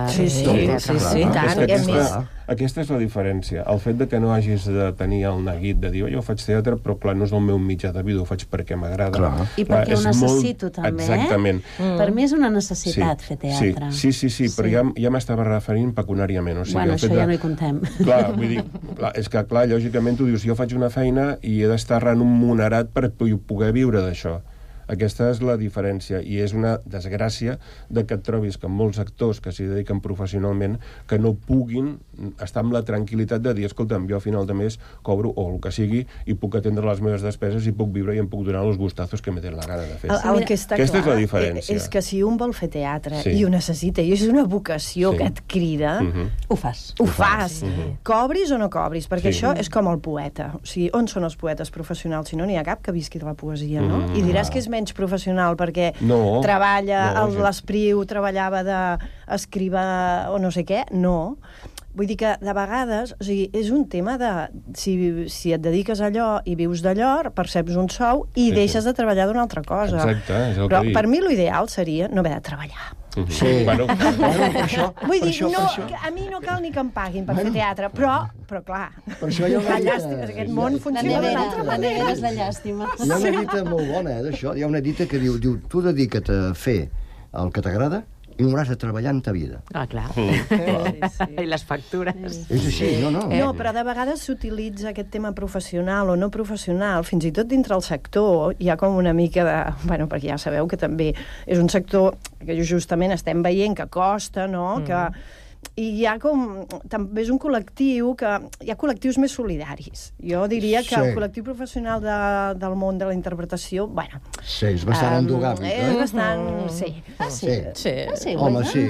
Q: teatre. Aquesta és la diferència. El fet de que no hagis de tenir el neguit de dir, jo faig teatre, però clar, no és el meu mitjà de vida, ho faig perquè m'agrada.
P: I perquè ho necessito també,
Q: Exactament.
P: Per mi és una necessitat fer teatre.
Q: Sí, però ja m'estava referint pecuniàriament.
P: Bueno, això ja no hi contem.
Q: Clar, vull dir, és que clar, lògicament tu dius, jo faig una feina i he d'estar remunerat per poder viure d'això. Aquesta és la diferència, i és una desgràcia de que et trobis que molts actors que s'hi dediquen professionalment que no puguin estar amb la tranquil·litat de dir, escolta'm, jo a final de mes cobro o el que sigui i puc atendre les meves despeses i puc viure i em puc donar els gustazos que me té la gana de fer.
O: El que està
Q: Aquesta
O: clar
Q: és la diferència.
O: És que si un vol fer teatre i ho necessita, i és una vocació que et crida,
P: ho fas.
O: Ho fas. Cobris o no cobris, perquè això és com el poeta. O sigui, on són els poetes professionals? Si no n'hi ha cap que visqui de la poesia, no? I diràs que és menys professional perquè treballa l'Espriu, treballava d'escrivar o no sé què. No. Vull dir que, de vegades, o sigui, és un tema de... Si et dediques a allò i vius d'allò, perceps un sou i deixes de treballar d'una altra cosa.
Q: Exacte, és el que
O: Però
Q: dic.
O: per mi l'ideal seria no haver de treballar.
Q: Bueno,
O: per això. Vull dir, a mi no cal ni que em paguin per fer teatre, però clar, la llàstima, aquest món funciona d'una altra manera.
P: La nevera és la llàstima.
R: Hi ha una dita molt bona, d'això. Hi ha una dita que diu, tu dedica't a fer el que t'agrada i no hauràs de treballar en ta vida.
M: Ah, clar. I les factures.
R: És així, no?
O: No, però de vegades s'utilitza aquest tema professional o no professional, fins i tot dintre el sector hi ha com una mica de... Bueno, perquè ja sabeu que també és un sector que justament estem veient que costa, no?, que... I hi ha com... També és un col·lectiu que... Hi ha col·lectius més solidaris. Jo diria que el col·lectiu professional del món de la interpretació, bueno...
R: Sí, és bastant endogàmic,
O: És bastant... Sí.
R: Sí. Home, sí.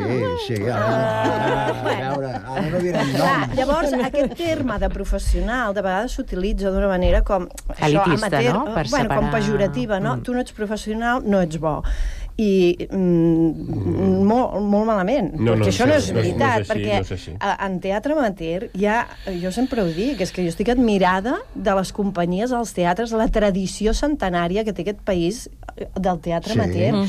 R: A veure, ara no direm nom.
O: Llavors, aquest terme de professional de vegades s'utilitza d'una manera com...
M: Elitista, no? Per separar...
O: com pejorativa, no? Tu no ets professional, no ets bo. I molt malament, perquè això no és veritat, perquè en teatre amateur jo sempre ho dic, és que jo estic admirada de les companyies, els teatres, la tradició centenària que té aquest país del teatre amateur.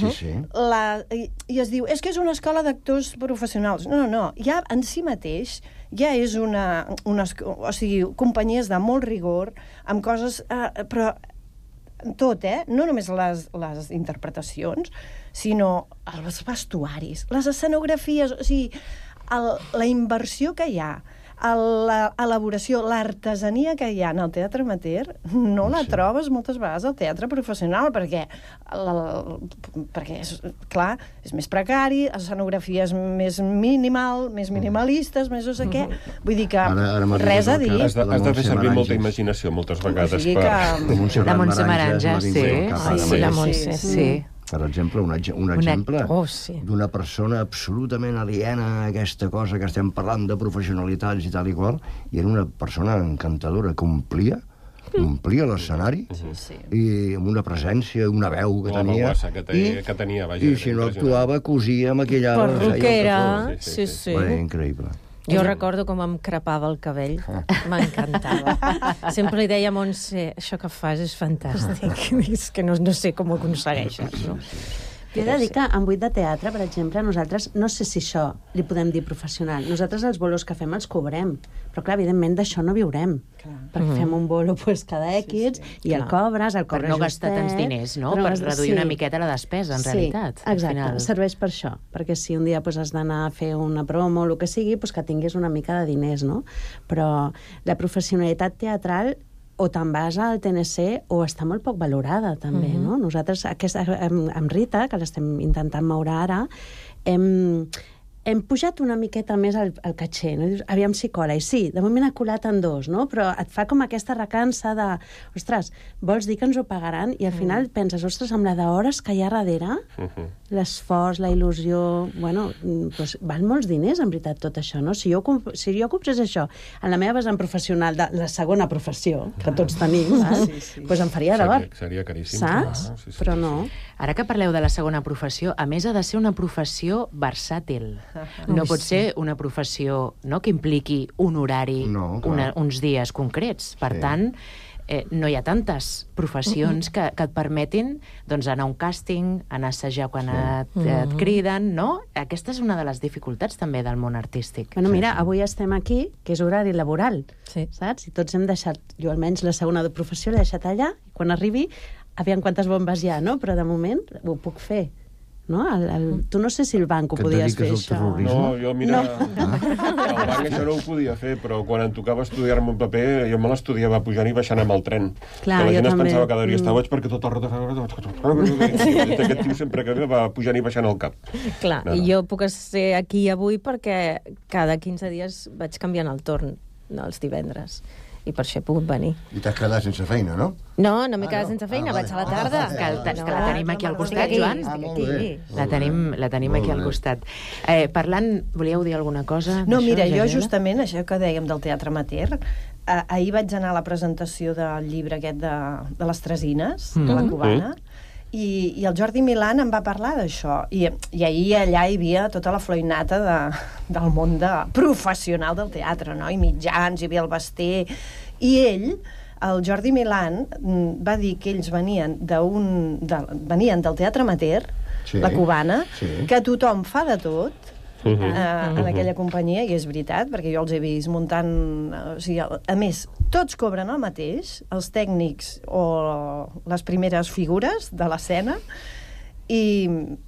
O: I es diu, és que és una escola d'actors professionals. No, ja en si mateix ja és o sigui, companyies de molt rigor, amb coses... però tot, no només les interpretacions, sinó els vestuaris, les escenografies, o sigui, la inversió que hi ha, l'elaboració, l'artesania que hi ha en el teatre amateur, no la trobes moltes vegades al teatre professional, perquè clar, és més precari, escenografies més minimalistes, més no sé què. Vull dir que res a dir.
Q: Has de fer servir molta imaginació moltes vegades.
M: La Montse Maranja, la Montse, sí.
R: Per exemple, un exemple d'una persona absolutament aliena a aquesta cosa que estem parlant de professionalitats i tal i qual, i era una persona encantadora que omplia l'escenari i amb una presència, una veu que tenia, i si no actuava, cosia, maquillava...
S: Perruquera, sí.
R: Increïble.
S: Jo recordo com em crepava el cabell. M'encantava. Sempre li deia a Montse, això que fas és fantàstic. És que no sé com ho aconsegueixes, no?
P: Jo he de dir que en buit de teatre, per exemple, nosaltres, no sé si això li podem dir professional, nosaltres els bolos que fem els cobrem, però clar, evidentment d'això no viurem, perquè fem un bolo cada X i el cobres
M: per no gastar tants diners, no? Per reduir una miqueta la despesa, en realitat.
P: Exacte, serveix per això, perquè si un dia has d'anar a fer una promo o el que sigui, que tinguis una mica de diners, no? Però la professionalitat teatral o te'n vas al TNC o està molt poc valorada, també, no? Nosaltres, amb Rita, que l'estem intentant moure ara, hem pujat una miqueta més el caché, no? Dius, aviam si cola. I sí, de moment ha colat en 2, no? Però et fa com aquesta recança de, ostres, vols dir que ens ho pagaran? I al final penses, ostres, amb la d'hores que hi ha darrere, l'esforç, la il·lusió... Bueno, doncs val molts diners, en veritat, tot això, no? Si jo comprés això en la meva vessant professional, de la segona professió, que tots tenim, doncs em faria d'or.
Q: Seria caríssim.
P: Saps? Però no.
N: Ara que parleu de la segona professió, a més ha de ser una professió versàtil. No pot ser una professió que impliqui un horari, uns dies concrets. Per tant, no hi ha tantes professions que et permetin anar a un càsting, anar a assajar quan et criden, no? Aquesta és una de les dificultats també del món artístic.
P: Bueno, mira, avui estem aquí, que és horari laboral, saps? I tots hem deixat, jo almenys la segona professió l'he deixat allà, i quan arribi, aviam quantes bombes hi ha, no? Però de moment ho puc fer. No? Tu no sé si el banc ho podies fer, això.
Q: No, jo, mira, el banc això no ho podia fer, però quan em tocava estudiar-me un paper, jo me l'estudiava pujant i baixant amb el tren.
P: Clar,
Q: que la gent
P: es
Q: pensava que devia estar boig perquè tot el rato... Aquest tio sempre que ve va pujant i baixant el cap.
S: Clar, i jo puc ser aquí avui perquè cada 15 dies vaig canviant el torn, els divendres. I per això he pogut venir.
R: I t'has quedat sense feina, no?
S: No m'he quedat sense feina, vaig a la tarda.
N: Que la tenim aquí al costat, Joan. La tenim aquí al costat. Parlant, volíeu dir alguna cosa?
O: No, mira, jo justament, això que dèiem del teatre amateur, ahir vaig anar a la presentació del llibre aquest de les Tresines, de la Cubana, i el Jordi Milán em va parlar d'això. I ahir allà hi havia tota la floinata del món professional del teatre, no? I mitjans, hi havia el Basté. I ell, el Jordi Milán, va dir que ells venien del teatre amateur, la Cubana, que tothom fa de tot, en aquella companyia, i és veritat, perquè jo els he vist muntant... A més, tots cobren el mateix, els tècnics o les primeres figures de l'escena, i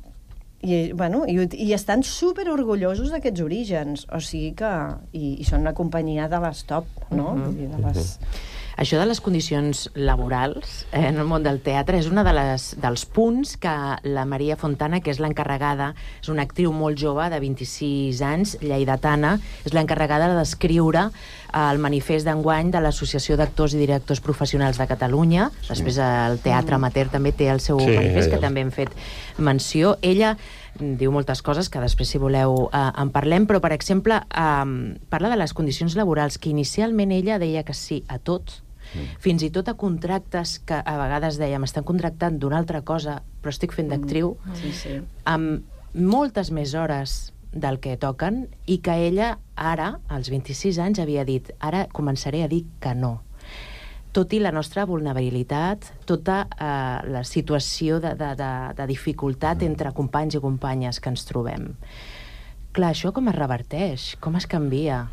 O: estan superorgullosos d'aquests orígens, o sigui que... I són una companyia de les top, no?
N: Això de les condicions laborals en el món del teatre és un dels punts que la Maria Fontana, que és l'encarregada, és una actriu molt jove, de 26 anys, lleidatana, és l'encarregada d'escriure el manifest d'enguany de l'Associació d'Actors i Directors Professionals de Catalunya. Després el Teatre Amateur també té el seu manifest, que també hem fet menció. Ella diu moltes coses, que després, si voleu, en parlem, però, per exemple, parla de les condicions laborals, que inicialment ella deia que sí a tot, fins i tot a contractes que a vegades dèiem estan contractant d'una altra cosa, però estic fent d'actriu, amb moltes més hores del que toquen, i que ella ara, als 26 anys, havia dit, ara començaré a dir que no. Tot i la nostra vulnerabilitat, tota la situació de dificultat entre companys i companyes que ens trobem. Clar, això com es reverteix? Com es canvia?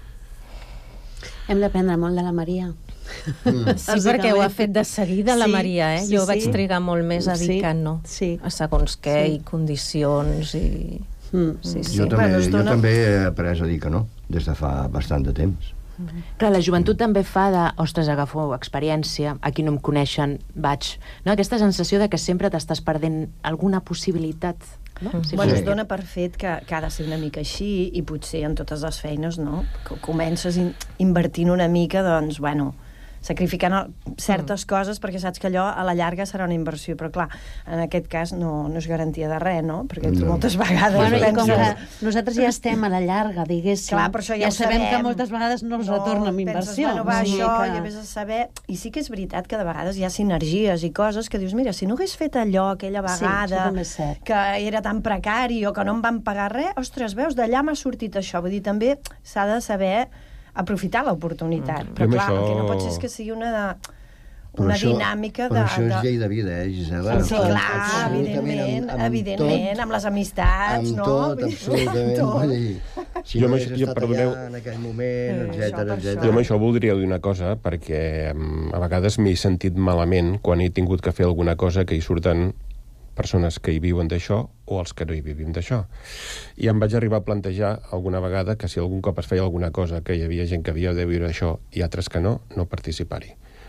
P: Hem d'aprendre molt de la Maria.
S: Sí, perquè ho ha fet de seguida la Maria, eh? Jo vaig trigar molt més a dir que no. A segons què, i condicions, i...
R: Jo també he après a dir que no, des de fa bastant de temps.
N: Clar, la joventut també fa de, ostres, agafo experiència, aquí no em coneixen, vaig... No? Aquesta sensació de que sempre t'estàs perdent alguna possibilitat. No?
O: Bueno, es dona per fet que ha de ser una mica així, i potser en totes les feines, no? Que comences invertint una mica, doncs, bueno, sacrificant certes coses, perquè saps que allò a la llarga serà una inversió, però clar, en aquest cas no és garantia de res, no? Perquè tu moltes vegades
P: penses... Com que nosaltres ja estem a la llarga, diguéssim,
O: clar, però això ja
P: sabem que moltes vegades no ens retorna amb inversió.
O: Penses, bueno, va, això, ja vés a saber... I sí que és veritat que de vegades hi ha sinergies i coses que dius, mira, si no hagués fet allò aquella vegada, que era tan precari o que no em van pagar res, ostres, veus, d'allà m'ha sortit això. Vull dir, també s'ha de saber aprofitar l'oportunitat. Però clar, el que no pot ser és que sigui una dinàmica de...
R: Però això és llei de vida, Gisela?
O: Sí, clar, evidentment, amb les amistats, no?
R: Amb tot, absolutament. Si no hagués estat allà en aquell moment, etcètera.
Q: Jo amb això voldria dir una cosa, perquè a vegades m'he sentit malament quan he tingut que fer alguna cosa que hi surten persones que hi viuen d'això o els que no hi vivim d'això. I em vaig arribar a plantejar alguna vegada que si algun cop es feia alguna cosa que hi havia gent que havia de viure això i altres que no participar-hi.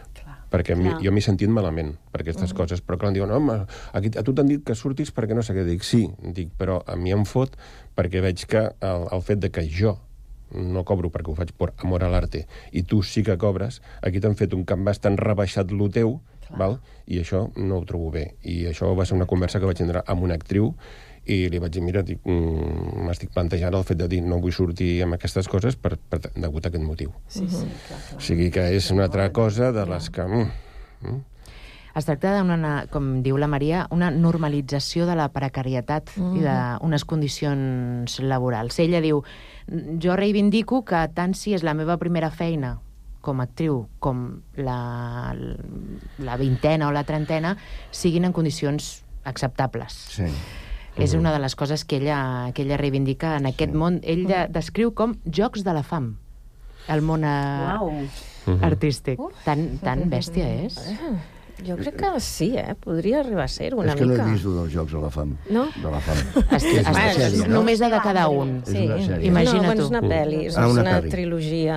Q: perquè jo m'he sentit malament per aquestes coses, però clar, em diuen, home, a tu t'han dit que surtis perquè no sé què. Dic, sí, però a mi em fot perquè veig que el fet de que jo no cobro perquè ho faig per amor a l'arte i tu sí que cobres, aquí t'han fet un canvàs tan rebaixat lo teu, val? I això no ho trobo bé. I això va ser una conversa que vaig tindre amb una actriu i li vaig dir, mira, m'estic plantejant el fet de dir no vull sortir amb aquestes coses degut a aquest motiu. O sigui que és una altra cosa de les que...
N: Es tracta d'una, com diu la Maria, una normalització de la precarietat i d'unes condicions laborals. Ella diu, jo reivindico que tant si és la meva primera feina com a actriu, com la vintena o la trentena, siguin en condicions acceptables.
R: Sí.
N: És una de les coses que ella reivindica en aquest món. Ella descriu com jocs de la fam, el món artístic. Tan bèstia és.
S: Jo crec que sí, podria arribar a ser una mica.
R: És que no he vist dels Jocs de la Fam.
S: No?
R: De la Fam.
N: Només de cada un. Imagina tu.
S: No, és una pel·li, és una trilogia.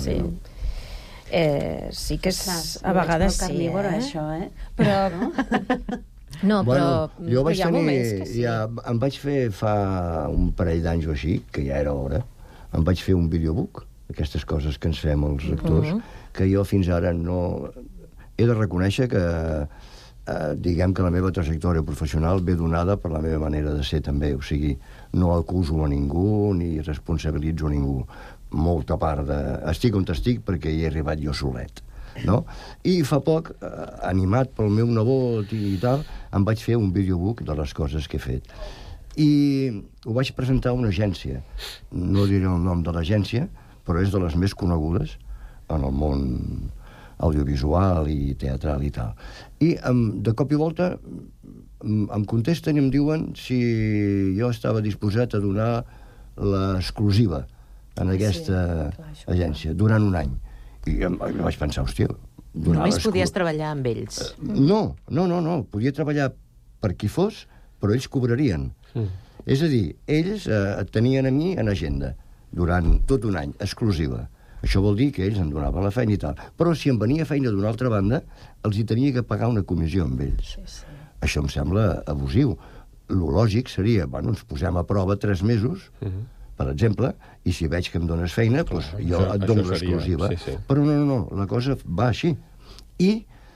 S: Sí que és, a vegades sí.
P: És molt carnívora, això,
S: Però... No, però
R: jo vaig
S: hi ha moments que sí.
R: Em vaig fer fa un parell d'anys o així, que ja era hora, em vaig fer un videobook, aquestes coses que ens fem els actors, que jo fins ara no... He de reconèixer que diguem que la meva trajectòria professional ve donada per la meva manera de ser també, o sigui, no acuso a ningú ni responsabilitzo a ningú. Molta part de... Estic on estic perquè hi he arribat jo solet, no? I fa poc, animat pel meu nebot i tal, em vaig fer un videobook de les coses que he fet. I ho vaig presentar a una agència. No diré el nom de l'agència, però és de les més conegudes en el món audiovisual i teatral i tal. I de cop i volta em contesten i em diuen si jo estava disposat a donar l'exclusiva en aquesta agència durant un any. I vaig pensar, hòstia...
N: Només podies treballar amb ells?
R: No. Podia treballar per qui fos, però ells cobrarien. És a dir, ells tenien a mi en agenda durant tot un any, exclusiva. Això vol dir que ells em donaven la feina i tal. Però si em venia feina d'una altra banda, els hi tenia que pagar una comissió amb ells. Això em sembla abusiu. Lo lògic seria, bueno, ens posem a prova 3 mesos, per exemple, i si veig que em dones feina, doncs jo et dono l'exclusiva. Però no, la cosa va així. I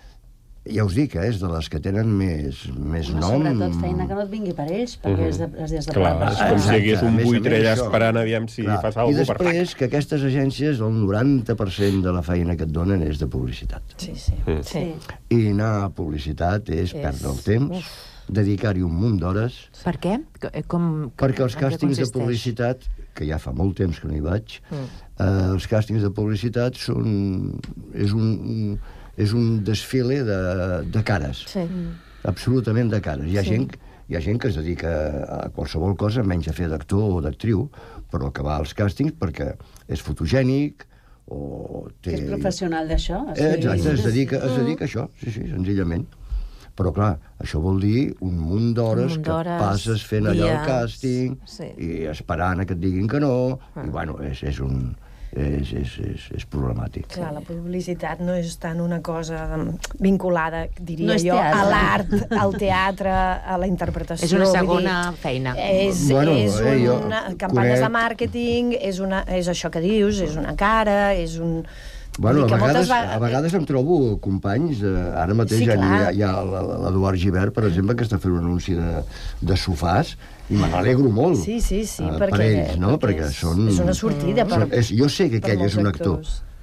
R: ja us dic, és de les que tenen més nom...
P: Sobretot feina que no et vingui per ells, perquè és de
Q: clar, és com si hi hagués un buitre allà esperant aviam si fas alguna cosa per
R: I després que aquestes agències, el 90% de la feina que et donen és de publicitat.
S: Sí.
R: I anar a publicitat és perdre el temps, dedicar-hi un munt d'hores...
N: Per què?
R: Perquè els càstings de publicitat, que ja fa molt temps que no hi vaig, els càstings de publicitat és un desfile de cares. Absolutament de cares. Hi ha gent que es dedica a qualsevol cosa, menys a fer d'actor o d'actriu, però que va als càstings perquè és fotogènic o té...
P: Que és professional d'això.
R: Exacte, es dedica a això, sí, senzillament. Però, clar, això vol dir un munt d'hores que passes fent allò al càsting i esperant que et diguin que no, i, bueno, és problemàtic.
O: Clar, la publicitat no és tant una cosa vinculada, diria jo, a l'art, al teatre, a la interpretació.
N: És una segona feina.
O: És campanyes de màrqueting, és això que dius, és una cara, és un...
R: Bueno, a vegades em trobo companys, ara mateix hi ha l'Eduard Givert, per exemple, que està fent un anunci de sofàs, i me n'alegro molt per ells, no? Perquè
O: és una sortida.
R: Jo sé que aquell és un actor,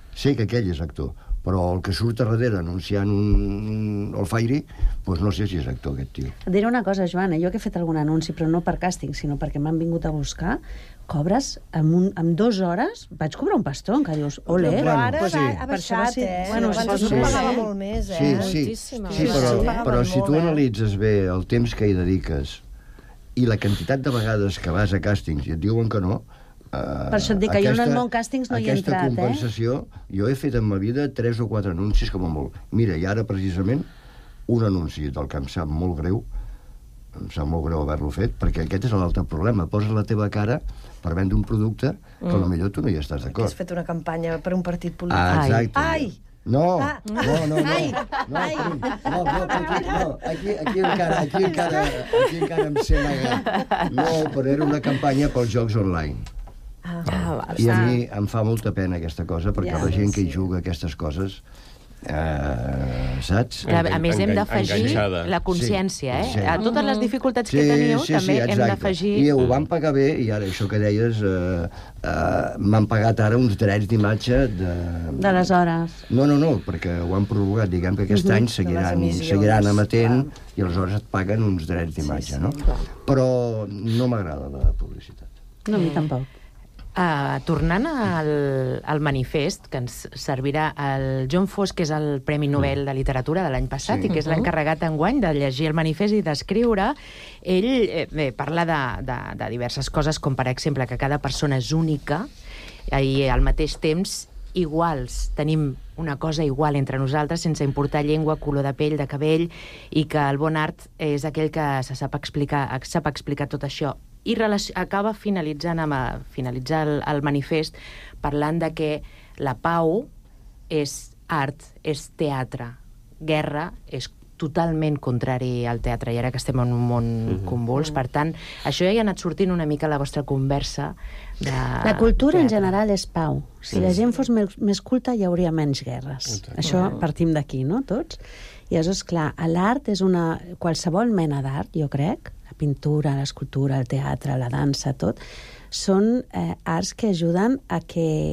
R: però el que surt a darrere anunciant un alfairi, doncs no sé si és actor aquest tio.
P: Et diré una cosa, Joana, jo que he fet algun anunci, però no per càsting, sinó perquè m'han vingut a buscar, cobres en 2 hores, vaig cobrar un pastó, que dius, ole.
O: Però ara ha baixat, abans no pagava molt més,
R: Sí, però si tu analitzes bé el temps que hi dediques i la quantitat de vegades que vas a càstings i et diuen que no,
P: per això et dic que jo en el món càstings no hi he entrat,
R: Aquesta compensació, jo he fet en ma vida 3 o 4 anuncis com a molt. Mira, i ara precisament un anunci del que em sap molt greu haver-lo fet, perquè aquest és l'altre problema. Poses la teva cara per vendre un producte que potser tu no hi estàs d'acord.
O: Has fet una campanya per un partit polític.
R: Exacte. No,
S: Ah.
R: no.
S: Ai, ai.
R: No, aquí encara em sé negar. No, però era una campanya pels jocs online. I a mi em fa molta pena aquesta cosa, perquè la gent que hi juga aquestes coses, saps?
N: A més, hem d'afegir la consciència, a totes les dificultats que teniu, també hem d'afegir...
R: I ho van pagar bé, i ara això que deies, m'han pagat ara uns drets d'imatge
P: de les hores.
R: No, perquè ho han prorrogat, diguem que aquest any seguiran emetent i aleshores et paguen uns drets d'imatge, no? Però no m'agrada la publicitat.
P: No, a mi tampoc.
N: Tornant al manifest, que ens servirà el John Foss, que és el Premi Nobel de Literatura de l'any passat i que és l'encarregat enguany de llegir el manifest i d'escriure, ell parla de diverses coses, com per exemple que cada persona és única i al mateix temps iguals, tenim una cosa igual entre nosaltres sense importar llengua, color de pell, de cabell, i que el bon art és aquell que sap explicar tot això. I acaba finalitzar el manifest parlant de que la pau és art, és teatre. Guerra és totalment contrari al teatre, i ara que estem en un món convuls. Per tant, això ja ha anat sortint una mica a la vostra conversa.
P: La cultura en general és pau. Si la gent fos més culta hi hauria menys guerres. Això partim d'aquí, no, tots? I aleshores, clar, l'art és qualsevol mena d'art, jo crec, la pintura, l'escultura, el teatre, la dansa, tot, són arts que ajuden a que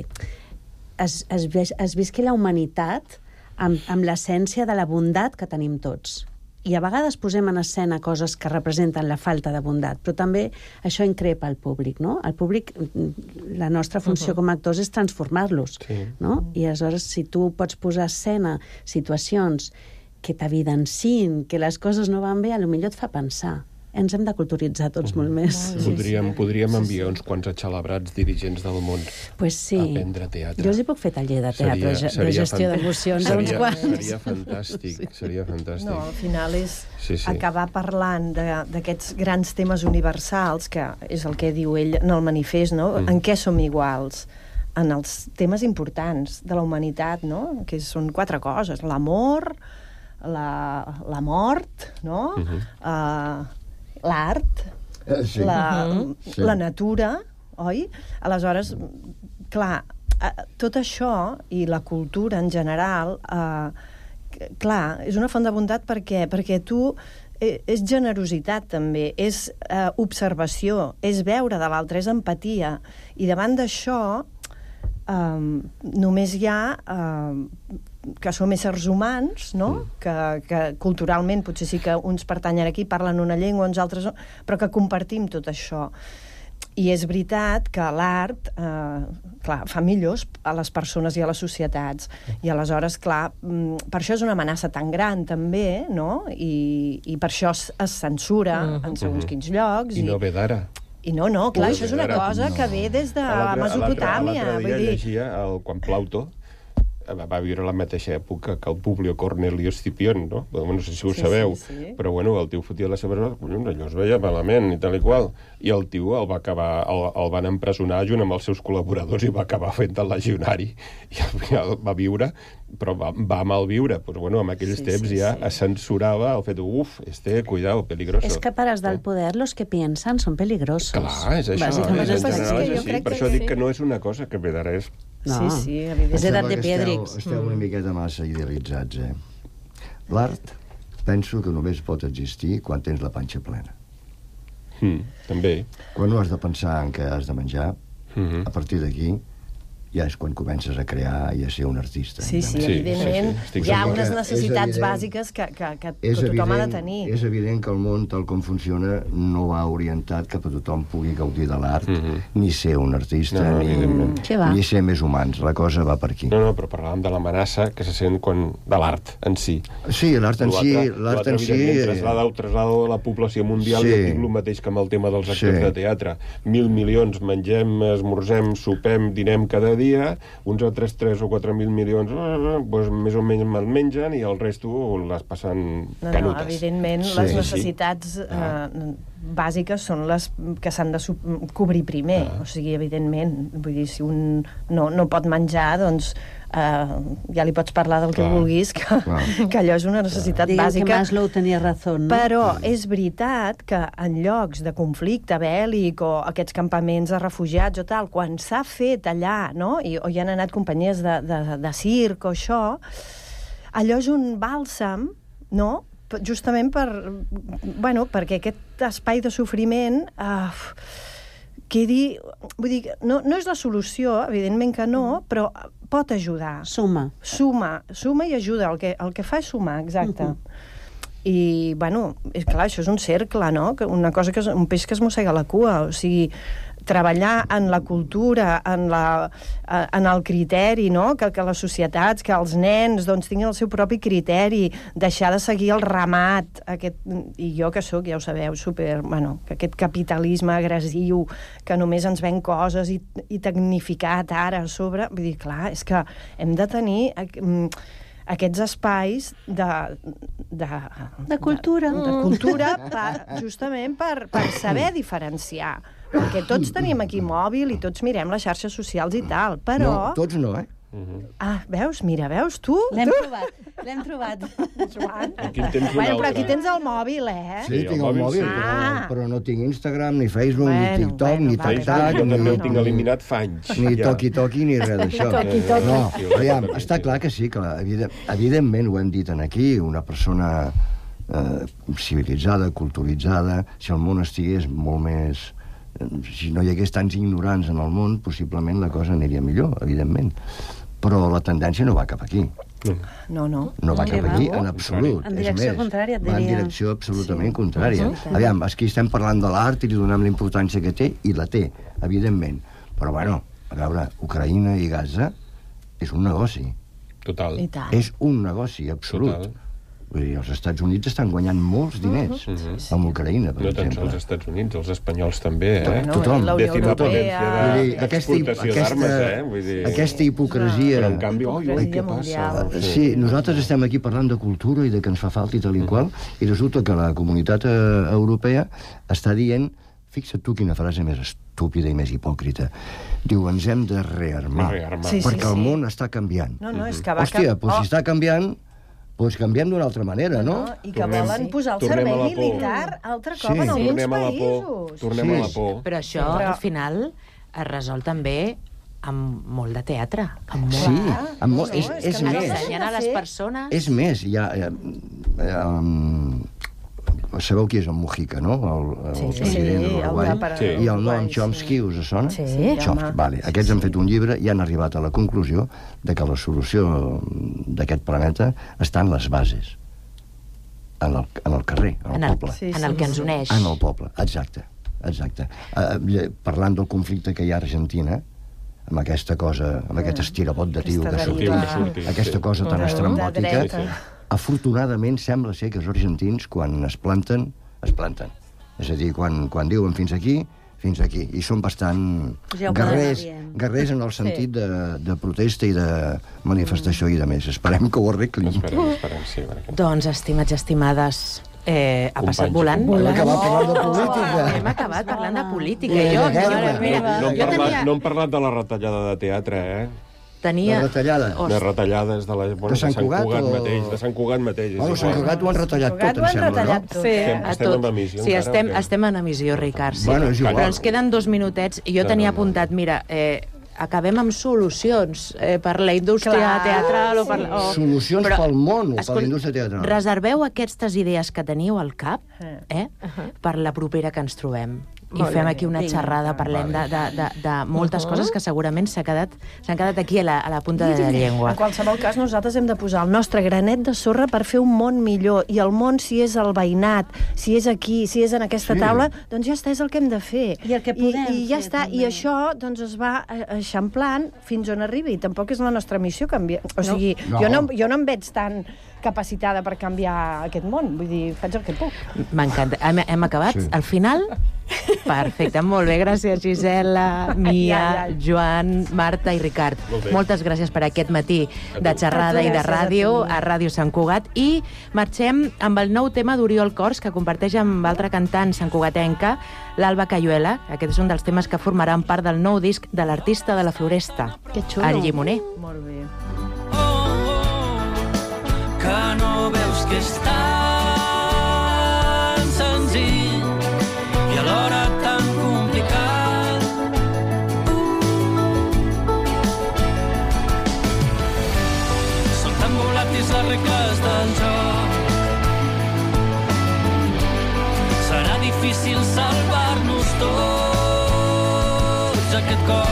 P: es visqui la humanitat amb l'essència de la bondat que tenim tots. I a vegades posem en escena coses que representen la falta de bondat, però també això increpa el públic, no? El públic, la nostra funció com a actors és transformar-los, no? I aleshores, si tu pots posar a escena situacions que t'evidencien que les coses no van bé, potser et fa pensar. Ens hem de culturitzar tots molt més.
Q: Podríem enviar uns quants axalabrats dirigents del món a aprendre teatre.
P: Jo els hi puc fer taller de teatre, de gestió d'emocions, uns quants.
Q: Seria fantàstic.
O: No, al final és acabar parlant d'aquests grans temes universals, que és el que diu ell en el manifest, no? En què som iguals? En els temes importants de la humanitat, no? Que són 4 coses: l'amor, la mort, no? L'art, la natura, oi? Aleshores, clar, tot això i la cultura en general, clar, és una font de bondat perquè tu és generositat també, és observació, és veure de l'altre, és empatia, i davant d'això només hi ha que som éssers humans, no? Que culturalment potser sí que uns pertanyen aquí, parlen una llengua, uns altres no, però que compartim tot això. I és veritat que l'art fa millors a les persones i a les societats. I aleshores, clar, per això és una amenaça tan gran també, no? I per això es censura en segons quins llocs.
Q: I no ve d'ara.
O: I no, clar, això és una cosa que ve des de Mesopotàmia.
Q: L'altre dia llegia, quan Plauto va viure a la mateixa època que el Publio Cornelio Escipión, no? No sé si ho sabeu, però bueno, el tio fotia les seves hores, allò es veia malament i tal i qual, i el tio el van empresonar junt amb els seus col·laboradors i va acabar fent el legionari, i al final va viure, però va malviure. Pues bueno, en aquells temps ja es censurava el fet de, cuidado, peligroso.
P: És que para del poder los que piensan son peligrosos.
Q: Clar, és això, en general és així. Per això dic que no és una cosa que ve d'ara, és...
O: Sí, evidentment.
P: És edat de Piedrix.
R: Esteu una miqueta massa idealitzats, L'art penso que només pot existir quan tens la panxa plena.
Q: També.
R: Quan no has de pensar en què has de menjar, a partir d'aquí ja és quan comences a crear i a ser un artista.
O: Sí, evidentment. Hi ha unes necessitats bàsiques que tothom ha de tenir.
R: És evident que el món, tal com funciona, no va orientat cap a tothom pugui gaudir de l'art, ni ser un artista, ni ser més humans. La cosa va per aquí.
Q: No, però parlàvem de l'amenaça que se sent de l'art en si.
R: Sí, l'art en si...
Q: L'altre, evidentment, traslada la població mundial, jo dic el mateix que amb el tema dels actors de teatre. 1.000 milions, mengem, esmorzem, sopem, dinem cada dia, uns altres 3 o 4.000 milions més o menys me'l mengen i el resto les passen canutes.
O: No, evidentment, les necessitats bàsiques són les que s'han de cobrir primer. O sigui, evidentment, vull dir, si un no pot menjar, doncs ja li pots parlar del que vulguis, que allò és una necessitat bàsica.
P: Diguem que Maslow tenia raó, no?
O: Però és veritat que en llocs de conflicte bèl·lic o aquests campaments de refugiats o tal, quan s'ha fet allà, no? O hi han anat companyies de circ o això, allò és un bàlsam, no?, justament perquè aquest espai de sofriment quedi... Vull dir, no és la solució, evidentment que no, però pot ajudar.
P: Suma
O: i ajuda. El que fa és sumar, exacte. I, és clar, això és un cercle, no? Una cosa que és un peix que es mossega la cua. O sigui, treballar en la cultura, en el criteri, no? Que les societats, que els nens tinguin el seu propi criteri, deixar de seguir el ramat, i jo que sóc, ja ho sabeu, que aquest capitalisme agressiu, que només ens ven coses i tecnificat ara a sobre, vull dir, clar, és que hem de tenir aquests espais
P: de cultura,
O: justament per saber diferenciar, perquè tots tenim aquí mòbil i tots mirem les xarxes socials i tal, però...
R: No, tots no,
O: veus, tu?
P: L'hem trobat.
O: Joan. Però aquí tens el mòbil,
R: Sí, tinc el mòbil, però no tinc Instagram, ni Facebook, ni TikTok, ni TikTok.
Q: Jo també ho tinc eliminat fa anys.
R: Ni toqui, ni res d'això. No, aviam, està clar que sí, que evidentment ho hem dit aquí, una persona civilitzada, culturitzada, si el món estigués molt més... Si no hi hagués tants ignorants en el món, possiblement la cosa aniria millor, evidentment. Però la tendència no va cap aquí.
O: No.
R: No va cap aquí, en absolut.
P: En direcció contrària, et diria.
R: Va en direcció absolutament contrària. Aviam, aquí estem parlant de l'art i li donem la importància que té, i la té, evidentment. Però, a veure, Ucraïna i Gaza és un negoci.
Q: Total.
R: És un negoci absolut. Vull dir, els Estats Units estan guanyant molts diners amb Ucraïna, per exemple.
Q: No tant els Estats Units, els espanyols també,
R: Tothom.
O: La Unió Europea...
R: Aquesta hipocresia...
Q: Però, en canvi, què passa?
R: Sí, nosaltres estem aquí parlant de cultura i de que ens fa falta i tal i qual, i resulta que la comunitat europea està dient, fixa't tu quina frase més estúpida i més hipòcrita, diu, ens hem de rearmar, perquè el món està canviant. Hòstia, doncs si està canviant... Doncs canviem d'una altra manera, no?
O: I que volen posar el servei militar altre cop en alguns països.
Q: Tornem a la por.
N: Però això, al final, es resol també amb molt de teatre.
R: Sí, és més.
N: Ensenyant a les persones...
R: És més, hi ha... Sabeu qui és el Mujica, no? El president de l'Uruguai. I el Noam Chomsky, us sona?
O: Sí,
R: home. Vale. Aquests han fet un llibre i han arribat a la conclusió de que la solució d'aquest planeta està en les bases. En el carrer, en el poble.
N: En el que ens uneix.
R: En el poble, exacte. Parlant del conflicte que hi ha a Argentina, amb aquesta cosa, amb aquest estirabot de tio que sorteix, aquesta cosa tan estrambòtica, afortunadament sembla ser que els argentins, quan es planten. És a dir, quan diuen fins aquí, i són bastant guerrers en el sentit de protesta i de manifestació i de més. Esperem que ho arreglin.
Q: Esperem, sí.
N: Doncs, estimats i estimades, ha passat volant.
R: Hem acabat parlant de política.
N: Hem acabat parlant de política.
Q: No hem parlat de la retallada de teatre,
N: tenia...
R: De
Q: retallades de Sant Cugat mateix. De Sant Cugat mateix.
R: Bueno, Sant Cugat ho han retallat tot, em sembla, no?
Q: Estem en emissió.
N: Sí, estem en emissió, Ricard.
R: Bueno, és igual.
N: Però ens queden 2 minutets i jo tenia apuntat, mira, acabem amb solucions per la indústria teatral o per...
R: Solucions pel món o per la indústria teatral.
N: Reserveu aquestes idees que teniu al cap per la propera que ens trobem. I fem aquí una xerrada, parlem de moltes coses que segurament s'han quedat aquí a la punta de la llengua.
O: En qualsevol cas, nosaltres hem de posar el nostre granet de sorra per fer un món millor. I el món, si és el veïnat, si és aquí, si és en aquesta taula, doncs ja està, és el que hem de fer.
P: I el que podem
O: I ja està. I això doncs es va eixamplant fins on arribi. Tampoc és la nostra missió canviar. O sigui, jo no em veig tan capacitada per canviar aquest món. Vull dir, faig el que puc.
N: M'encanta. Hem acabat? Sí. Al final? Perfecte, molt bé. Gràcies, Gisela, Mia, Joan, Marta i Ricard. Moltes gràcies per aquest matí de xerrada i de ràdio a Ràdio Sant Cugat. I marxem amb el nou tema d'Oriol Cors, que comparteix amb altra cantant santcugatenca, l'Alba Cayuela. Aquest és un dels temes que formaran part del nou disc de l'artista de la Floresta, el Llimoner.
O: Molt bé.
T: Que no veus que és tan senzill i alhora tan complicat. Són tan volàtils les regles del joc. Serà difícil salvar-nos tots aquest cop.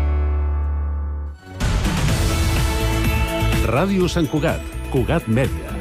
U: Ràdio Sant Cugat, Cugat Mèdia.